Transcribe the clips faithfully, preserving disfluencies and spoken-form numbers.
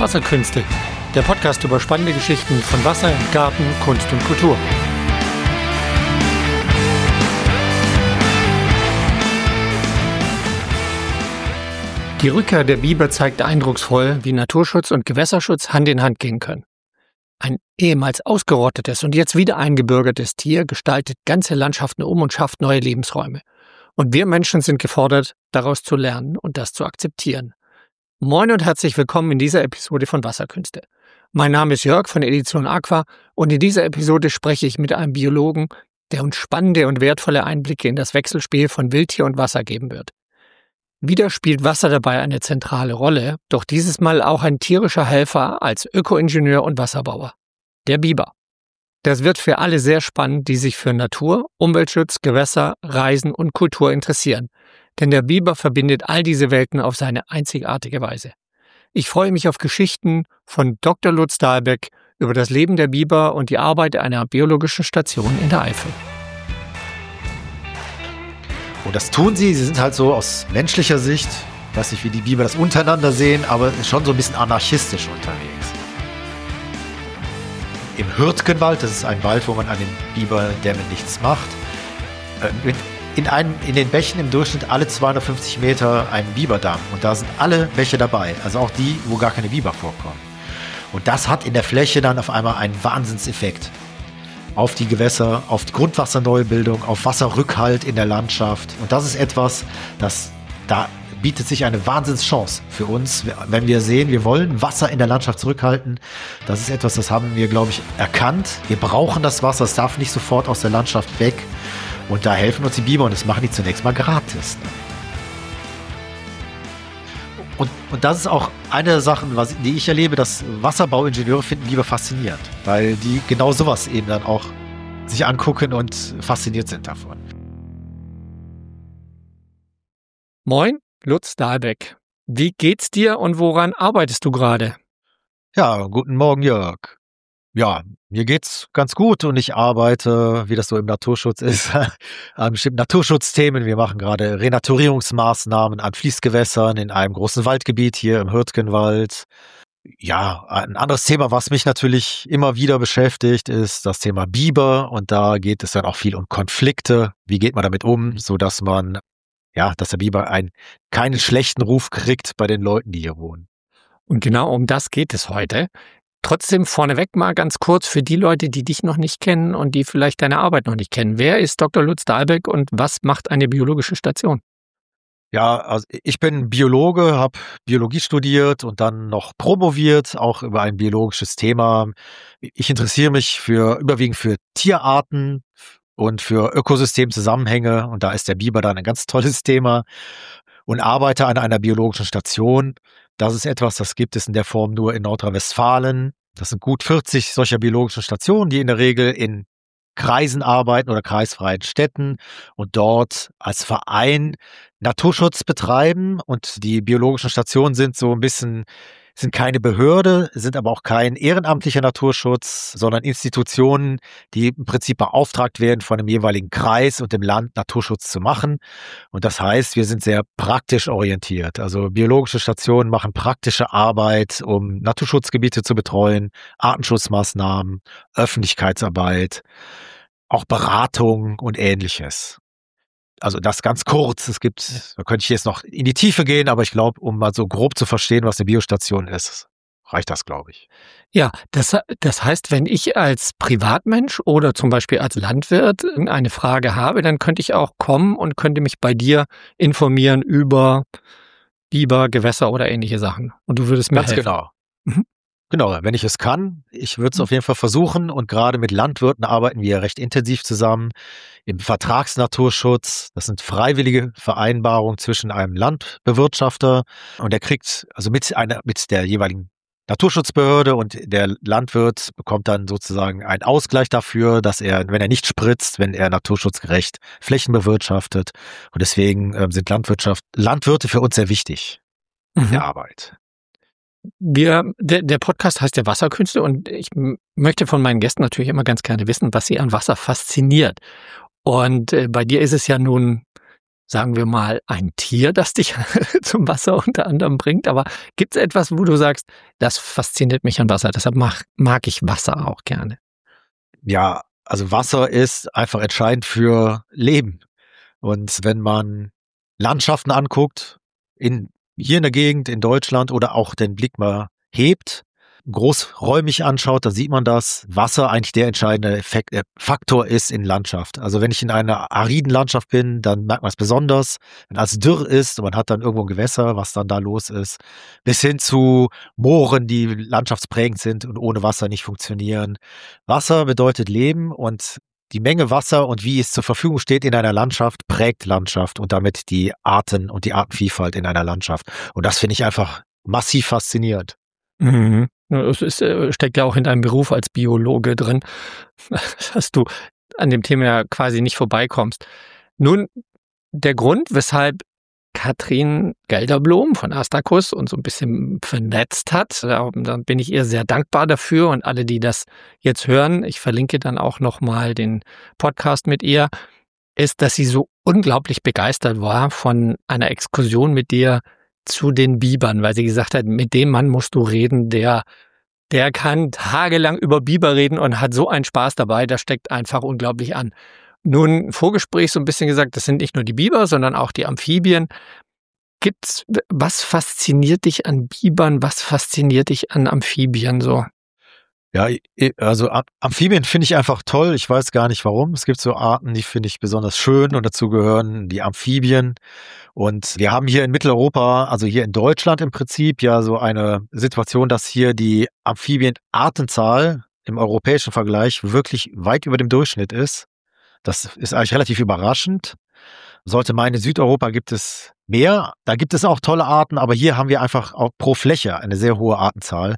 Wasserkünste, der Podcast über spannende Geschichten von Wasser, Garten, Kunst und Kultur. Die Rückkehr der Biber zeigt eindrucksvoll, wie Naturschutz und Gewässerschutz Hand in Hand gehen können. Ein ehemals ausgerottetes und jetzt wieder eingebürgertes Tier gestaltet ganze Landschaften um und schafft neue Lebensräume. Und wir Menschen sind gefordert, daraus zu lernen und das zu akzeptieren. Moin und herzlich willkommen in dieser Episode von Wasserkünste. Mein Name ist Jörg von Edition Aqua und in dieser Episode spreche ich mit einem Biologen, der uns spannende und wertvolle Einblicke in das Wechselspiel von Wildtier und Wasser geben wird. Wieder spielt Wasser dabei eine zentrale Rolle, doch dieses Mal auch ein tierischer Helfer als Ökoingenieur und Wasserbauer, der Biber. Das wird für alle sehr spannend, die sich für Natur, Umweltschutz, Gewässer, Reisen und Kultur interessieren. Denn der Biber verbindet all diese Welten auf seine einzigartige Weise. Ich freue mich auf Geschichten von Doktor Lutz Dahlbeck über das Leben der Biber und die Arbeit einer biologischen Station in der Eifel. Und das tun sie, sie sind halt so aus menschlicher Sicht, ich weiß nicht, wie die Biber das untereinander sehen, aber schon so ein bisschen anarchistisch unterwegs. Im Hürtgenwald, das ist ein Wald, wo man an den Biberdämmen nichts macht, äh, In, einem, in den Bächen im Durchschnitt alle zweihundertfünfzig Meter ein Biberdamm. Und da sind alle Bäche dabei. Also auch die, wo gar keine Biber vorkommen. Und das hat in der Fläche dann auf einmal einen Wahnsinnseffekt. Auf die Gewässer, auf die Grundwasserneubildung, auf Wasserrückhalt in der Landschaft. Und das ist etwas, das da bietet sich eine Wahnsinnschance für uns. Wenn wir sehen, wir wollen Wasser in der Landschaft zurückhalten. Das ist etwas, das haben wir, glaube ich, erkannt. Wir brauchen das Wasser. Es darf nicht sofort aus der Landschaft weg. Und da helfen uns die Biber und das machen die zunächst mal gratis. Und, und das ist auch eine der Sachen, was, die ich erlebe, dass Wasserbauingenieure finden Biber faszinierend, weil die genau sowas eben dann auch sich angucken und fasziniert sind davon. Moin, Lutz Dahlbeck. Wie geht's dir und woran arbeitest du gerade? Ja, guten Morgen, Jörg. Ja, mir geht's ganz gut und ich arbeite, wie das so im Naturschutz ist, an bestimmten Naturschutzthemen. Wir machen gerade Renaturierungsmaßnahmen an Fließgewässern in einem großen Waldgebiet hier im Hürtgenwald. Ja, ein anderes Thema, was mich natürlich immer wieder beschäftigt, ist das Thema Biber. Und da geht es dann auch viel um Konflikte. Wie geht man damit um, so dass man, ja, dass der Biber einen, keinen schlechten Ruf kriegt bei den Leuten, die hier wohnen. Und genau um das geht es heute. Trotzdem vorneweg mal ganz kurz für die Leute, die dich noch nicht kennen und die vielleicht deine Arbeit noch nicht kennen. Wer ist Doktor Lutz Dahlbeck und was macht eine biologische Station? Ja, also ich bin Biologe, habe Biologie studiert und dann noch promoviert, auch über ein biologisches Thema. Ich interessiere mich für überwiegend für Tierarten und für Ökosystemzusammenhänge und da ist der Biber dann ein ganz tolles Thema und arbeite an einer biologischen Station. Das ist etwas, das gibt es in der Form nur in Nordrhein-Westfalen. Das sind gut vierzig solcher biologischen Stationen, die in der Regel in Kreisen arbeiten oder kreisfreien Städten und dort als Verein Naturschutz betreiben. Und die biologischen Stationen sind so ein bisschen, sind keine Behörde, sind aber auch kein ehrenamtlicher Naturschutz, sondern Institutionen, die im Prinzip beauftragt werden von dem jeweiligen Kreis und dem Land Naturschutz zu machen. Und das heißt, wir sind sehr praktisch orientiert. Also biologische Stationen machen praktische Arbeit, um Naturschutzgebiete zu betreuen, Artenschutzmaßnahmen, Öffentlichkeitsarbeit, auch Beratung und Ähnliches. Also das ganz kurz. Es gibt, da könnte ich jetzt noch in die Tiefe gehen, aber ich glaube, um mal so grob zu verstehen, was eine Biostation ist, reicht das, glaube ich. Ja, das, das heißt, wenn ich als Privatmensch oder zum Beispiel als Landwirt eine Frage habe, dann könnte ich auch kommen und könnte mich bei dir informieren über Biber, Gewässer oder ähnliche Sachen. Und du würdest mir ganz helfen. Genau. Mhm. Genau, wenn ich es kann. Ich würde es auf jeden Fall versuchen und gerade mit Landwirten arbeiten wir recht intensiv zusammen im Vertragsnaturschutz. Das sind freiwillige Vereinbarungen zwischen einem Landbewirtschafter und der kriegt also mit einer mit der jeweiligen Naturschutzbehörde und der Landwirt bekommt dann sozusagen einen Ausgleich dafür, dass er, wenn er nicht spritzt, wenn er naturschutzgerecht Flächen bewirtschaftet und deswegen äh, sind Landwirtschaft Landwirte für uns sehr wichtig in der Arbeit. Wir, der, der Podcast heißt ja Wasserkünste und ich m- möchte von meinen Gästen natürlich immer ganz gerne wissen, was sie an Wasser fasziniert. Und äh, bei dir ist es ja nun sagen wir mal, ein Tier, das dich zum Wasser unter anderem bringt. Aber gibt es etwas, wo du sagst, das fasziniert mich an Wasser, deshalb mag, mag ich Wasser auch gerne? Ja, also Wasser ist einfach entscheidend für Leben. Und wenn man Landschaften anguckt, in, hier in der Gegend, in Deutschland oder auch den Blick mal hebt, großräumig anschaut, dann sieht man, dass Wasser eigentlich der entscheidende Effekt, äh, Faktor ist in Landschaft. Also wenn ich in einer ariden Landschaft bin, dann merkt man es besonders. Wenn alles dürr ist und man hat dann irgendwo ein Gewässer, was dann da los ist, bis hin zu Mooren, die landschaftsprägend sind und ohne Wasser nicht funktionieren. Wasser bedeutet Leben und die Menge Wasser und wie es zur Verfügung steht in einer Landschaft prägt Landschaft und damit die Arten und die Artenvielfalt in einer Landschaft. Und das finde ich einfach massiv faszinierend. Mhm. Es ist, äh, steckt ja auch in deinem Beruf als Biologe drin, dass du an dem Thema ja quasi nicht vorbeikommst. Nun, der Grund, weshalb Katrin Gelderblom von Astrakus uns so ein bisschen vernetzt hat, da, da bin ich ihr sehr dankbar dafür und alle, die das jetzt hören, ich verlinke dann auch nochmal den Podcast mit ihr, ist, dass sie so unglaublich begeistert war von einer Exkursion mit dir zu den Bibern, weil sie gesagt hat, mit dem Mann musst du reden, der, der kann tagelang über Biber reden und hat so einen Spaß dabei, das steckt einfach unglaublich an. Nun, im Vorgespräch so ein bisschen gesagt, das sind nicht nur die Biber, sondern auch die Amphibien. Gibt's, was fasziniert dich an Bibern, was fasziniert dich an Amphibien so? Ja, also Amphibien finde ich einfach toll. Ich weiß gar nicht warum. Es gibt so Arten, die finde ich besonders schön und dazu gehören die Amphibien. Und wir haben hier in Mitteleuropa, also hier in Deutschland im Prinzip, ja so eine Situation, dass hier die Amphibienartenzahl im europäischen Vergleich wirklich weit über dem Durchschnitt ist. Das ist eigentlich relativ überraschend. Sollte meinen, in Südeuropa gibt es mehr. Da gibt es auch tolle Arten, aber hier haben wir einfach auch pro Fläche eine sehr hohe Artenzahl.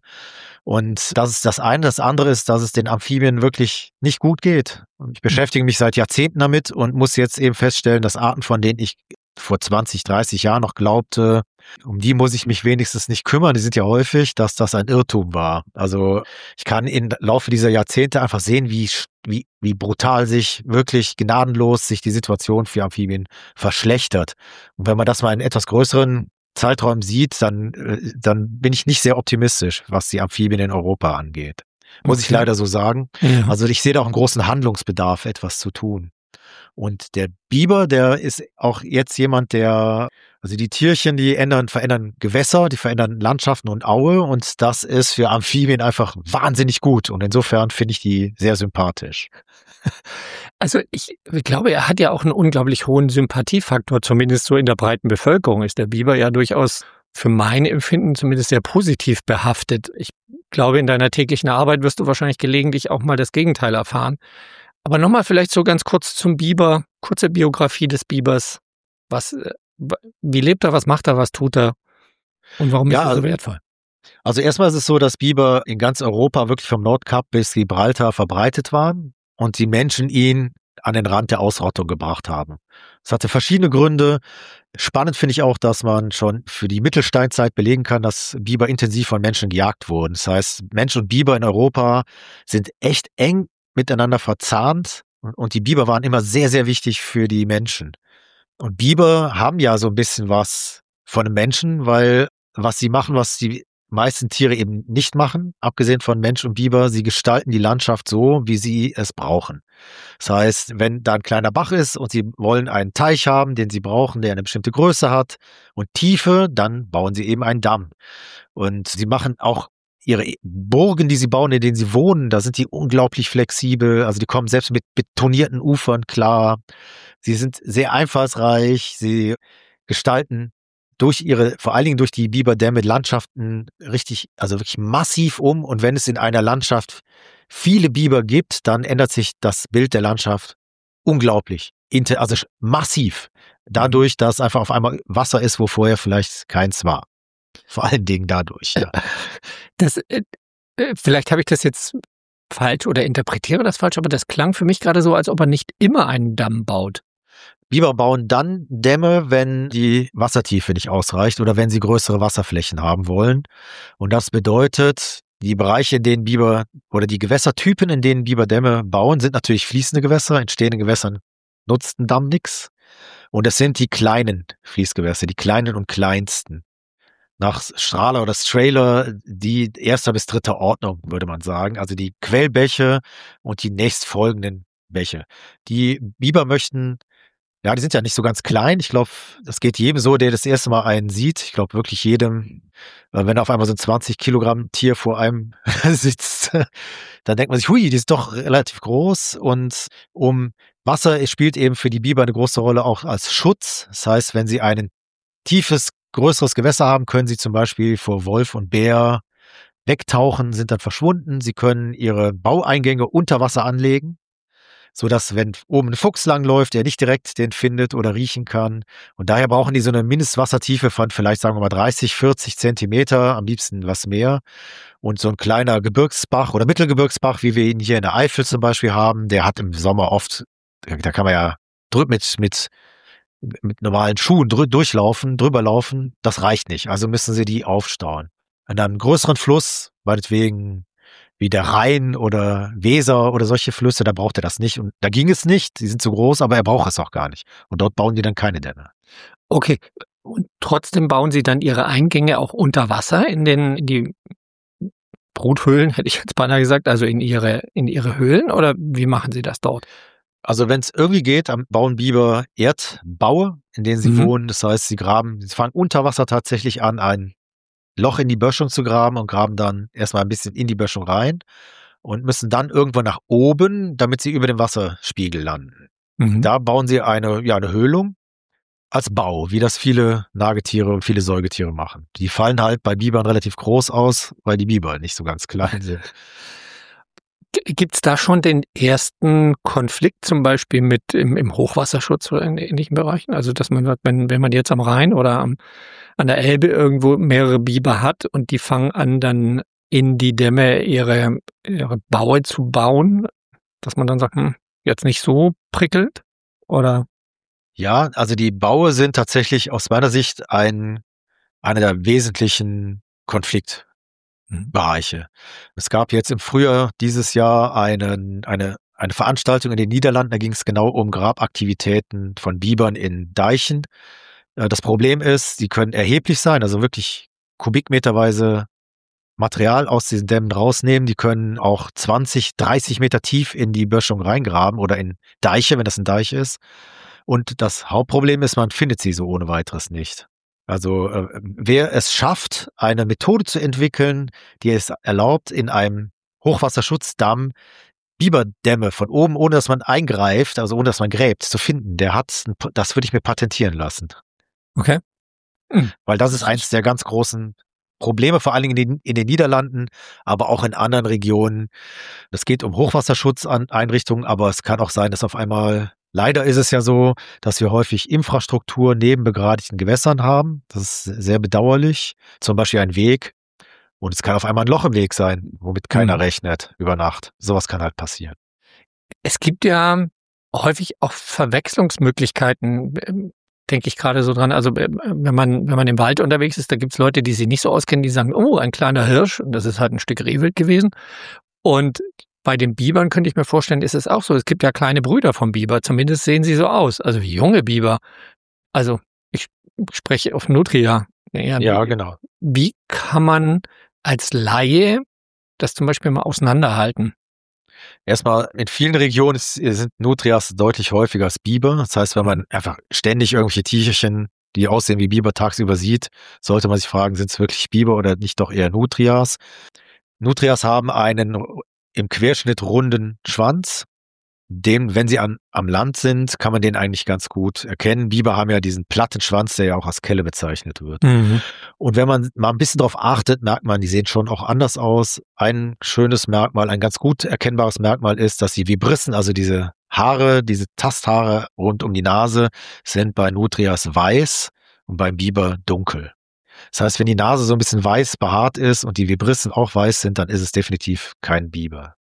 Und das ist das eine. Das andere ist, dass es den Amphibien wirklich nicht gut geht. Und ich beschäftige mich seit Jahrzehnten damit und muss jetzt eben feststellen, dass Arten, von denen ich vor zwanzig, dreißig Jahren noch glaubte, um die muss ich mich wenigstens nicht kümmern, die sind ja häufig, dass das ein Irrtum war. Also ich kann im Laufe dieser Jahrzehnte einfach sehen, wie, wie, wie brutal sich wirklich gnadenlos sich die Situation für Amphibien verschlechtert. Und wenn man das mal in etwas größeren Zeitraum sieht, dann, dann bin ich nicht sehr optimistisch, was die Amphibien in Europa angeht. Muss okay. ich leider so sagen. Ja. Also ich sehe da auch einen großen Handlungsbedarf, etwas zu tun. Und der Biber, der ist auch jetzt jemand, der, also die Tierchen, die ändern, verändern Gewässer, die verändern Landschaften und Aue und das ist für Amphibien einfach wahnsinnig gut und insofern finde ich die sehr sympathisch. Also ich glaube, er hat ja auch einen unglaublich hohen Sympathiefaktor, zumindest so in der breiten Bevölkerung ist der Biber ja durchaus für mein Empfinden zumindest sehr positiv behaftet. Ich glaube, in deiner täglichen Arbeit wirst du wahrscheinlich gelegentlich auch mal das Gegenteil erfahren. Aber nochmal vielleicht so ganz kurz zum Biber, kurze Biografie des Bibers. Was, wie lebt er, was macht er, was tut er und warum ja, ist er so wertvoll? Also erstmal ist es so, dass Biber in ganz Europa wirklich vom Nordkap bis Gibraltar verbreitet waren und die Menschen ihn an den Rand der Ausrottung gebracht haben. Es hatte verschiedene Gründe. Spannend finde ich auch, dass man schon für die Mittelsteinzeit belegen kann, dass Biber intensiv von Menschen gejagt wurden. Das heißt, Mensch und Biber in Europa sind echt eng miteinander verzahnt und die Biber waren immer sehr, sehr wichtig für die Menschen. Und Biber haben ja so ein bisschen was von einem Menschen, weil was sie machen, was die meisten Tiere eben nicht machen, abgesehen von Mensch und Biber, sie gestalten die Landschaft so, wie sie es brauchen. Das heißt, wenn da ein kleiner Bach ist und sie wollen einen Teich haben, den sie brauchen, der eine bestimmte Größe hat und Tiefe, dann bauen sie eben einen Damm. Und sie machen auch ihre Burgen, die sie bauen, in denen sie wohnen, da sind die unglaublich flexibel. Also die kommen selbst mit betonierten Ufern klar. Sie sind sehr einfallsreich. Sie gestalten durch ihre, vor allen Dingen durch die Biberdämme, Landschaften richtig, also wirklich massiv um. Und wenn es in einer Landschaft viele Biber gibt, dann ändert sich das Bild der Landschaft unglaublich, also massiv. Dadurch, dass einfach auf einmal Wasser ist, wo vorher vielleicht keins war. Vor allen Dingen dadurch, ja. Das, äh, vielleicht habe ich das jetzt falsch oder interpretiere das falsch, aber das klang für mich gerade so, als ob er nicht immer einen Damm baut. Biber bauen dann Dämme, wenn die Wassertiefe nicht ausreicht oder wenn sie größere Wasserflächen haben wollen. Und das bedeutet, die Bereiche, in denen Biber oder die Gewässertypen, in denen Biber Dämme bauen, sind natürlich fließende Gewässer. In stehenden Gewässern nutzt ein Damm nichts. Und das sind die kleinen Fließgewässer, die kleinen und kleinsten. Nach Strahler oder Strahler die erster bis dritter Ordnung, würde man sagen. Also die Quellbäche und die nächstfolgenden Bäche. Die Biber möchten, ja, die sind ja nicht so ganz klein. Ich glaube, das geht jedem so, der das erste Mal einen sieht. Ich glaube wirklich jedem, wenn auf einmal so ein zwanzig Kilogramm Tier vor einem sitzt, dann denkt man sich, hui, die ist doch relativ groß. Und um Wasser spielt eben für die Biber eine große Rolle auch als Schutz. Das heißt, wenn sie ein tiefes, größeres Gewässer haben, können sie zum Beispiel vor Wolf und Bär wegtauchen, sind dann verschwunden. Sie können ihre Baueingänge unter Wasser anlegen, sodass, wenn oben ein Fuchs langläuft, er nicht direkt den findet oder riechen kann. Und daher brauchen die so eine Mindestwassertiefe von vielleicht, sagen wir mal, dreißig, vierzig Zentimeter, am liebsten was mehr. Und so ein kleiner Gebirgsbach oder Mittelgebirgsbach, wie wir ihn hier in der Eifel zum Beispiel haben, der hat im Sommer oft, da kann man ja drüber mit, mit mit normalen Schuhen drü- durchlaufen, drüber laufen, das reicht nicht. Also müssen sie die aufstauen. An einem größeren Fluss, meinetwegen wie der Rhein oder Weser oder solche Flüsse, da braucht er das nicht. Und da ging es nicht, die sind zu groß, aber er braucht es auch gar nicht. Und dort bauen die dann keine Dämme. Okay. Und trotzdem bauen Sie dann Ihre Eingänge auch unter Wasser in den, in die Bruthöhlen, hätte ich jetzt beinahe gesagt, also in Ihre, in Ihre Höhlen, oder wie machen Sie das dort? Also wenn es irgendwie geht, am- bauen Biber Erdbaue, in denen sie Mhm. wohnen. Das heißt, sie graben, sie fangen unter Wasser tatsächlich an, ein Loch in die Böschung zu graben und graben dann erstmal ein bisschen in die Böschung rein und müssen dann irgendwo nach oben, damit sie über dem Wasserspiegel landen. Mhm. Da bauen sie eine, ja, eine Höhlung als Bau, wie das viele Nagetiere und viele Säugetiere machen. Die fallen halt bei Bibern relativ groß aus, weil die Biber nicht so ganz klein sind. Gibt es da schon den ersten Konflikt zum Beispiel mit im, im Hochwasserschutz oder in ähnlichen Bereichen? Also dass man sagt, wenn, wenn man jetzt am Rhein oder am, an der Elbe irgendwo mehrere Biber hat und die fangen an, dann in die Dämme ihre, ihre Baue zu bauen, dass man dann sagt, hm, jetzt nicht so prickelnd? Oder? Ja, also die Baue sind tatsächlich aus meiner Sicht ein, einer der wesentlichen Konfliktbereiche. Es gab jetzt im Frühjahr dieses Jahr einen, eine, eine Veranstaltung in den Niederlanden, da ging es genau um Grabaktivitäten von Bibern in Deichen. Äh, Das Problem ist, sie können erheblich sein, also wirklich kubikmeterweise Material aus diesen Dämmen rausnehmen. Die können auch zwanzig, dreißig Meter tief in die Böschung reingraben oder in Deiche, wenn das ein Deich ist. Und das Hauptproblem ist, man findet sie so ohne weiteres nicht. Also äh, wer es schafft, eine Methode zu entwickeln, die es erlaubt, in einem Hochwasserschutzdamm Biberdämme von oben, ohne dass man eingreift, also ohne dass man gräbt, zu finden, der hat, ein, das würde ich mir patentieren lassen. Okay. Hm. Weil das ist eins der ganz großen Probleme, vor allen Dingen in den, in den Niederlanden, aber auch in anderen Regionen. Es geht um Hochwasserschutzeinrichtungen, aber es kann auch sein, dass auf einmal, leider ist es ja so, dass wir häufig Infrastruktur neben begradigten Gewässern haben. Das ist sehr bedauerlich. Zum Beispiel ein Weg. Und es kann auf einmal ein Loch im Weg sein, womit keiner Mhm. rechnet über Nacht. Sowas kann halt passieren. Es gibt ja häufig auch Verwechslungsmöglichkeiten, ähm, denke ich gerade so dran. Also ähm, wenn man wenn man im Wald unterwegs ist, da gibt es Leute, die sich nicht so auskennen, die sagen, oh, ein kleiner Hirsch, und das ist halt ein Stück Rehwild gewesen. Und bei den Bibern könnte ich mir vorstellen, ist es auch so. Es gibt ja kleine Brüder vom Biber, zumindest sehen sie so aus. Also wie junge Biber. Also ich spreche auf Nutria. Ja, Ja, wie, genau. wie kann man als Laie das zum Beispiel mal auseinanderhalten? Erstmal, in vielen Regionen ist, sind Nutrias deutlich häufiger als Biber. Das heißt, wenn man einfach ständig irgendwelche Tierchen, die aussehen wie Biber, tagsüber sieht, sollte man sich fragen, sind es wirklich Biber oder nicht doch eher Nutrias? Nutrias haben einen im Querschnitt runden Schwanz. Den, wenn sie an, am Land sind, kann man den eigentlich ganz gut erkennen. Biber haben ja diesen platten Schwanz, der ja auch als Kelle bezeichnet wird. Mhm. Und wenn man mal ein bisschen drauf achtet, merkt man, die sehen schon auch anders aus. Ein schönes Merkmal, ein ganz gut erkennbares Merkmal ist, dass die Vibrissen, also diese Haare, diese Tasthaare rund um die Nase, sind bei Nutrias weiß und beim Biber dunkel. Das heißt, wenn die Nase so ein bisschen weiß behaart ist und die Vibrissen auch weiß sind, dann ist es definitiv kein Biber.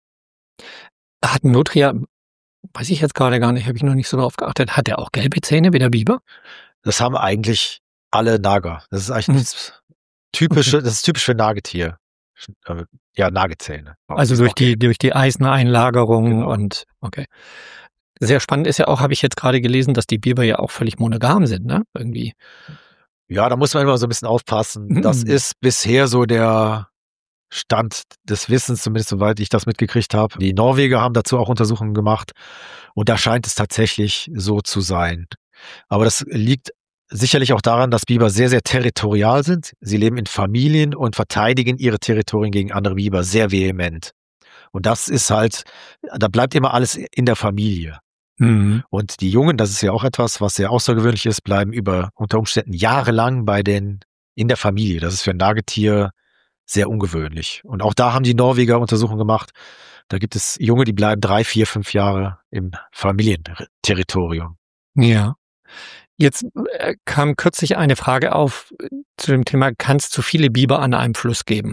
Hat ein Nutria, weiß ich jetzt gerade gar nicht, habe ich noch nicht so drauf geachtet, hat der auch gelbe Zähne wie der Biber? Das haben eigentlich alle Nager. Das ist eigentlich Hm. das typische, das ist typisch für Nagetier. Äh, Ja, Nagezähne. Also Die sind durch auch die, gelb. durch die Eiseneinlagerung Genau. und okay. Sehr spannend ist ja auch, habe ich jetzt gerade gelesen, dass die Biber ja auch völlig monogam sind, ne? Irgendwie. Ja, da muss man immer so ein bisschen aufpassen. Das Mhm. ist bisher so der Stand des Wissens, zumindest soweit ich das mitgekriegt habe. Die Norweger haben dazu auch Untersuchungen gemacht und da scheint es tatsächlich so zu sein. Aber das liegt sicherlich auch daran, dass Biber sehr, sehr territorial sind. Sie leben in Familien und verteidigen ihre Territorien gegen andere Biber sehr vehement. Und das ist halt, da bleibt immer alles in der Familie. Mhm. Und die Jungen, das ist ja auch etwas, was sehr außergewöhnlich ist, bleiben über unter Umständen jahrelang bei den in der Familie. Das ist für ein Nagetier sehr ungewöhnlich. Und auch da haben die Norweger Untersuchungen gemacht. Da gibt es Junge, die bleiben drei, vier, fünf Jahre im Familienterritorium. Ja. Jetzt äh, kam kürzlich eine Frage auf äh, zu dem Thema, kann es zu viele Biber an einem Fluss geben?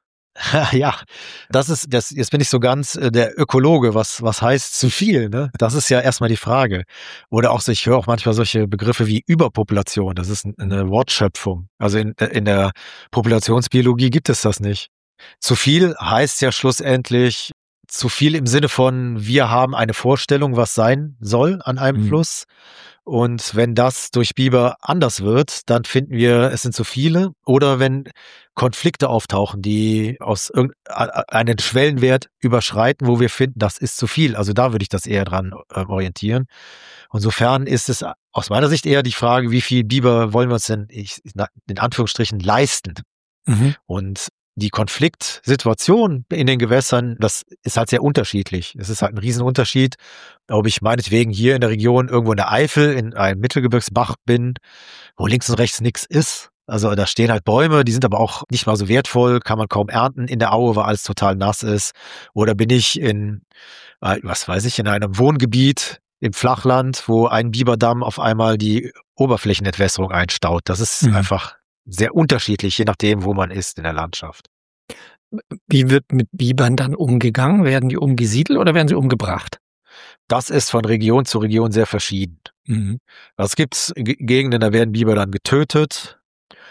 Ja, das ist, das, jetzt bin ich so ganz äh, der Ökologe, was, was heißt zu viel, ne? Das ist ja erstmal die Frage. Oder auch so, ich höre auch manchmal solche Begriffe wie Überpopulation. Das ist eine Wortschöpfung. Also in, in der Populationsbiologie gibt es das nicht. Zu viel heißt ja schlussendlich zu viel im Sinne von, wir haben eine Vorstellung, was sein soll an einem Mhm. Fluss. Und wenn das durch Biber anders wird, dann finden wir, es sind zu viele. Oder wenn Konflikte auftauchen, die aus irgendeinen Schwellenwert überschreiten, wo wir finden, das ist zu viel. Also da würde ich das eher dran äh, orientieren. Insofern ist es aus meiner Sicht eher die Frage, wie viel Biber wollen wir uns denn ich, in Anführungsstrichen leisten? Mhm. Und die Konfliktsituation in den Gewässern, das ist halt sehr unterschiedlich. Es ist halt ein Riesenunterschied, ob ich meinetwegen hier in der Region irgendwo in der Eifel in einem Mittelgebirgsbach bin, wo links und rechts nichts ist. Also da stehen halt Bäume, die sind aber auch nicht mal so wertvoll, kann man kaum ernten in der Aue, weil alles total nass ist. Oder bin ich in, was weiß ich, in einem Wohngebiet im Flachland, wo ein Biberdamm auf einmal die Oberflächenentwässerung einstaut. Das ist Mhm. einfach sehr unterschiedlich, je nachdem, wo man ist in der Landschaft. Wie wird mit Bibern dann umgegangen? Werden die umgesiedelt oder werden sie umgebracht? Das ist von Region zu Region sehr verschieden. Mhm. Es gibt Gegenden, da werden Biber dann getötet,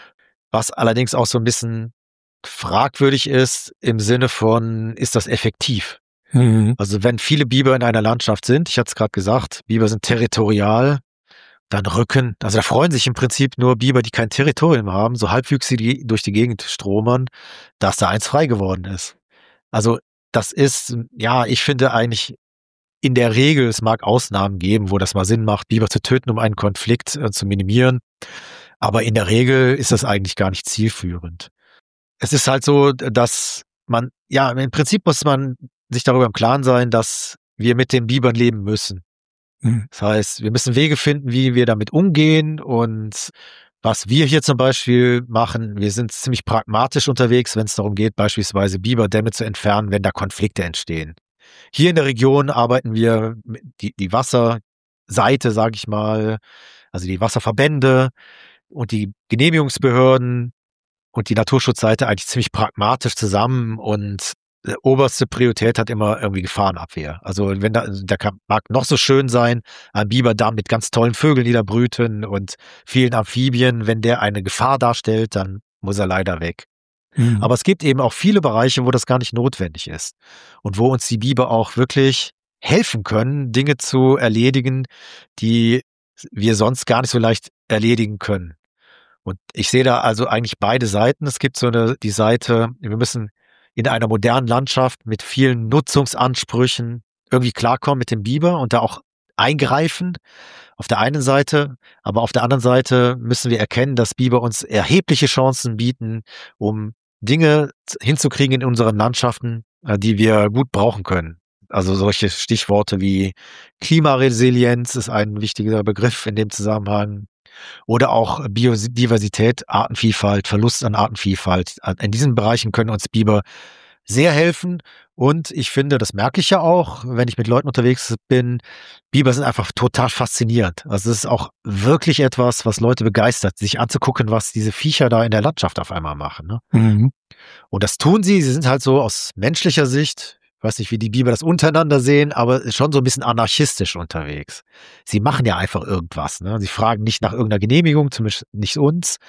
was allerdings auch so ein bisschen fragwürdig ist im Sinne von, ist das effektiv? Mhm. Also wenn viele Biber in einer Landschaft sind, ich hatte es gerade gesagt, Biber sind territorial, dann rücken, also da freuen sich im Prinzip nur Biber, die kein Territorium haben, so halbwüchsige, die durch die Gegend stromern, dass da eins frei geworden ist. Also das ist, ja, ich finde eigentlich in der Regel, es mag Ausnahmen geben, wo das mal Sinn macht, Biber zu töten, um einen Konflikt äh, zu minimieren. Aber in der Regel ist das eigentlich gar nicht zielführend. Es ist halt so, dass man, ja, im Prinzip muss man sich darüber im Klaren sein, dass wir mit den Bibern leben müssen. Mhm. Das heißt, wir müssen Wege finden, wie wir damit umgehen und was wir hier zum Beispiel machen, wir sind ziemlich pragmatisch unterwegs, wenn es darum geht, beispielsweise Biberdämme zu entfernen, wenn da Konflikte entstehen. Hier in der Region arbeiten wir die, die Wasserseite, sage ich mal, also die Wasserverbände und die Genehmigungsbehörden und die Naturschutzseite eigentlich ziemlich pragmatisch zusammen und äh, oberste Priorität hat immer irgendwie Gefahrenabwehr. Also wenn da, der kann, mag noch so schön sein, ein Biberdamm mit ganz tollen Vögeln, die da brüten und vielen Amphibien, wenn der eine Gefahr darstellt, dann muss er leider weg. Mhm. Aber es gibt eben auch viele Bereiche, wo das gar nicht notwendig ist und wo uns die Biber auch wirklich helfen können, Dinge zu erledigen, die wir sonst gar nicht so leicht erledigen können. Und ich sehe da also eigentlich beide Seiten. Es gibt so eine, die Seite, wir müssen in einer modernen Landschaft mit vielen Nutzungsansprüchen irgendwie klarkommen mit dem Biber und da auch eingreifen. Auf der einen Seite, aber auf der anderen Seite müssen wir erkennen, dass Biber uns erhebliche Chancen bieten, um Dinge hinzukriegen in unseren Landschaften, die wir gut brauchen können. Also solche Stichworte wie Klimaresilienz ist ein wichtiger Begriff in dem Zusammenhang. Oder auch Biodiversität, Artenvielfalt, Verlust an Artenvielfalt. In diesen Bereichen können uns Biber sehr helfen. Und ich finde, das merke ich ja auch, wenn ich mit Leuten unterwegs bin, Biber sind einfach total faszinierend. Also es ist auch wirklich etwas, was Leute begeistert, sich anzugucken, was diese Viecher da in der Landschaft auf einmal machen. Ne? Mhm. Und das tun sie. Sie sind halt so aus menschlicher Sicht, ich weiß nicht, wie die Biber das untereinander sehen, aber schon so ein bisschen anarchistisch unterwegs. Sie machen ja einfach irgendwas. Ne? Sie fragen nicht nach irgendeiner Genehmigung, zumindest nicht uns.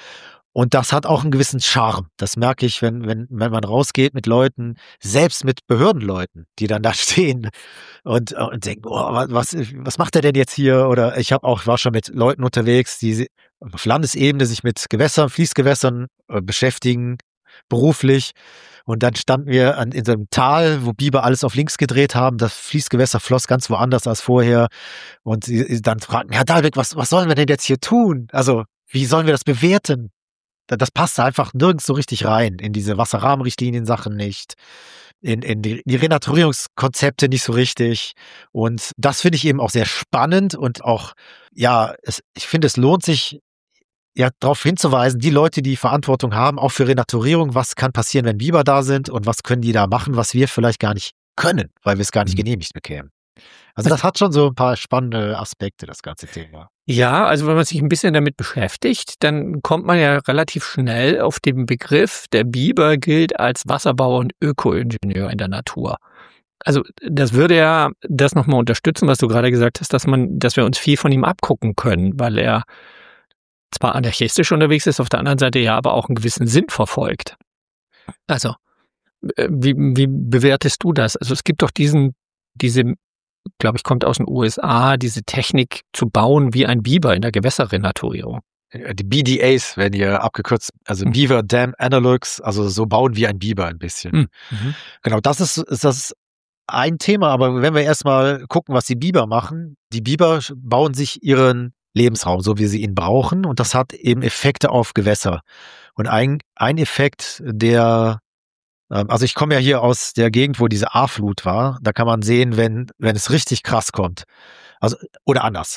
Und das hat auch einen gewissen Charme. Das merke ich, wenn, wenn, wenn man rausgeht mit Leuten, selbst mit Behördenleuten, die dann da stehen und, und denken, oh, was, was macht er denn jetzt hier? Oder ich habe auch, war schon mit Leuten unterwegs, die auf Landesebene sich mit Gewässern, Fließgewässern äh, beschäftigen, beruflich. Und dann standen wir an, in so einem Tal, wo Biber alles auf links gedreht haben. Das Fließgewässer floss ganz woanders als vorher. Und sie dann fragten, Herr Dahlbeck, was, was sollen wir denn jetzt hier tun? Also, wie sollen wir das bewerten? Das passt einfach nirgends so richtig rein. In diese Wasserrahmenrichtlinien-Sachen nicht. In, in die, die Renaturierungskonzepte nicht so richtig. Und das finde ich eben auch sehr spannend und auch, ja, es, ich finde, es lohnt sich, ja, darauf hinzuweisen, die Leute, die Verantwortung haben, auch für Renaturierung, was kann passieren, wenn Biber da sind und was können die da machen, was wir vielleicht gar nicht können, weil wir es gar nicht Mhm. genehmigt bekämen. Also das hat schon so ein paar spannende Aspekte, das ganze Thema. Ja, also wenn man sich ein bisschen damit beschäftigt, dann kommt man ja relativ schnell auf den Begriff, der Biber gilt als Wasserbauer und Ökoingenieur in der Natur. Also das würde ja das nochmal unterstützen, was du gerade gesagt hast, dass man, dass wir uns viel von ihm abgucken können, weil er zwar anarchistisch unterwegs ist, auf der anderen Seite ja aber auch einen gewissen Sinn verfolgt. Also, äh, wie, wie bewertest du das? Also es gibt doch diesen, diese, glaube ich, kommt aus den U S A, diese Technik zu bauen wie ein Biber in der Gewässerrenaturierung. Die B D As werden hier abgekürzt, also Mhm. Beaver Dam Analogs, also so bauen wie ein Biber ein bisschen. Mhm. Genau, das ist, ist das ein Thema, aber wenn wir erstmal gucken, was die Biber machen, die Biber bauen sich ihren Lebensraum, so wie sie ihn brauchen, und das hat eben Effekte auf Gewässer. Und ein, ein Effekt, der, ähm, also ich komme ja hier aus der Gegend, wo diese A-Flut war, da kann man sehen, wenn, wenn es richtig krass kommt. Also, oder anders.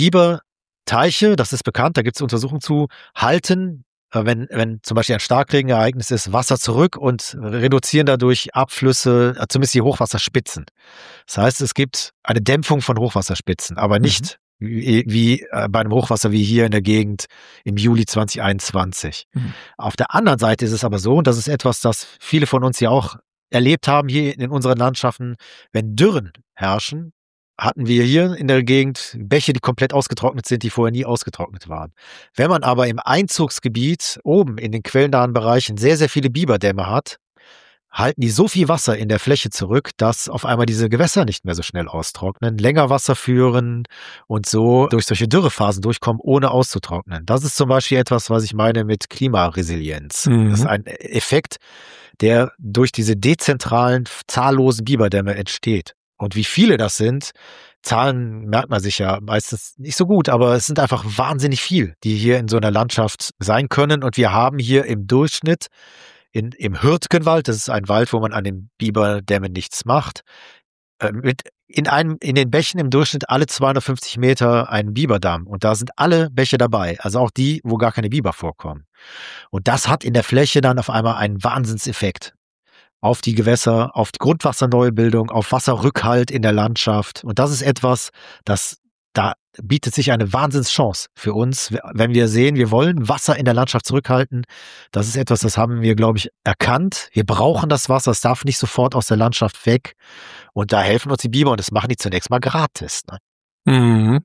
Biberteiche, das ist bekannt, da gibt es Untersuchungen zu, halten, äh, wenn, wenn zum Beispiel ein Starkregenereignis ist, Wasser zurück und reduzieren dadurch Abflüsse, äh, zumindest die Hochwasserspitzen. Das heißt, es gibt eine Dämpfung von Hochwasserspitzen, aber nicht wie, wie äh, bei einem Hochwasser wie hier in der Gegend im Juli zwanzig einundzwanzig. Mhm. Auf der anderen Seite ist es aber so, und das ist etwas, das viele von uns ja auch erlebt haben hier in unseren Landschaften, wenn Dürren herrschen, hatten wir hier in der Gegend Bäche, die komplett ausgetrocknet sind, die vorher nie ausgetrocknet waren. Wenn man aber im Einzugsgebiet oben in den quellennahen Bereichen sehr, sehr viele Biberdämme hat, halten die so viel Wasser in der Fläche zurück, dass auf einmal diese Gewässer nicht mehr so schnell austrocknen, länger Wasser führen und so durch solche Dürrephasen durchkommen, ohne auszutrocknen. Das ist zum Beispiel etwas, was ich meine mit Klimaresilienz. Mhm. Das ist ein Effekt, der durch diese dezentralen, zahllosen Biberdämme entsteht. Und wie viele das sind, Zahlen merkt man sich ja meistens nicht so gut, aber es sind einfach wahnsinnig viel, die hier in so einer Landschaft sein können. Und wir haben hier im Durchschnitt in, im Hürtgenwald, das ist ein Wald, wo man an den Biberdämmen nichts macht, äh, mit in einem, in den Bächen im Durchschnitt alle zweihundertfünfzig Meter einen Biberdamm. Und da sind alle Bäche dabei, also auch die, wo gar keine Biber vorkommen. Und das hat in der Fläche dann auf einmal einen Wahnsinnseffekt auf die Gewässer, auf die Grundwasserneubildung, auf Wasserrückhalt in der Landschaft. Und das ist etwas, das da bietet sich eine Wahnsinnschance für uns, wenn wir sehen, wir wollen Wasser in der Landschaft zurückhalten. Das ist etwas, das haben wir, glaube ich, erkannt. Wir brauchen das Wasser, es darf nicht sofort aus der Landschaft weg. Und da helfen uns die Biber und das machen die zunächst mal gratis. Ne? Mhm.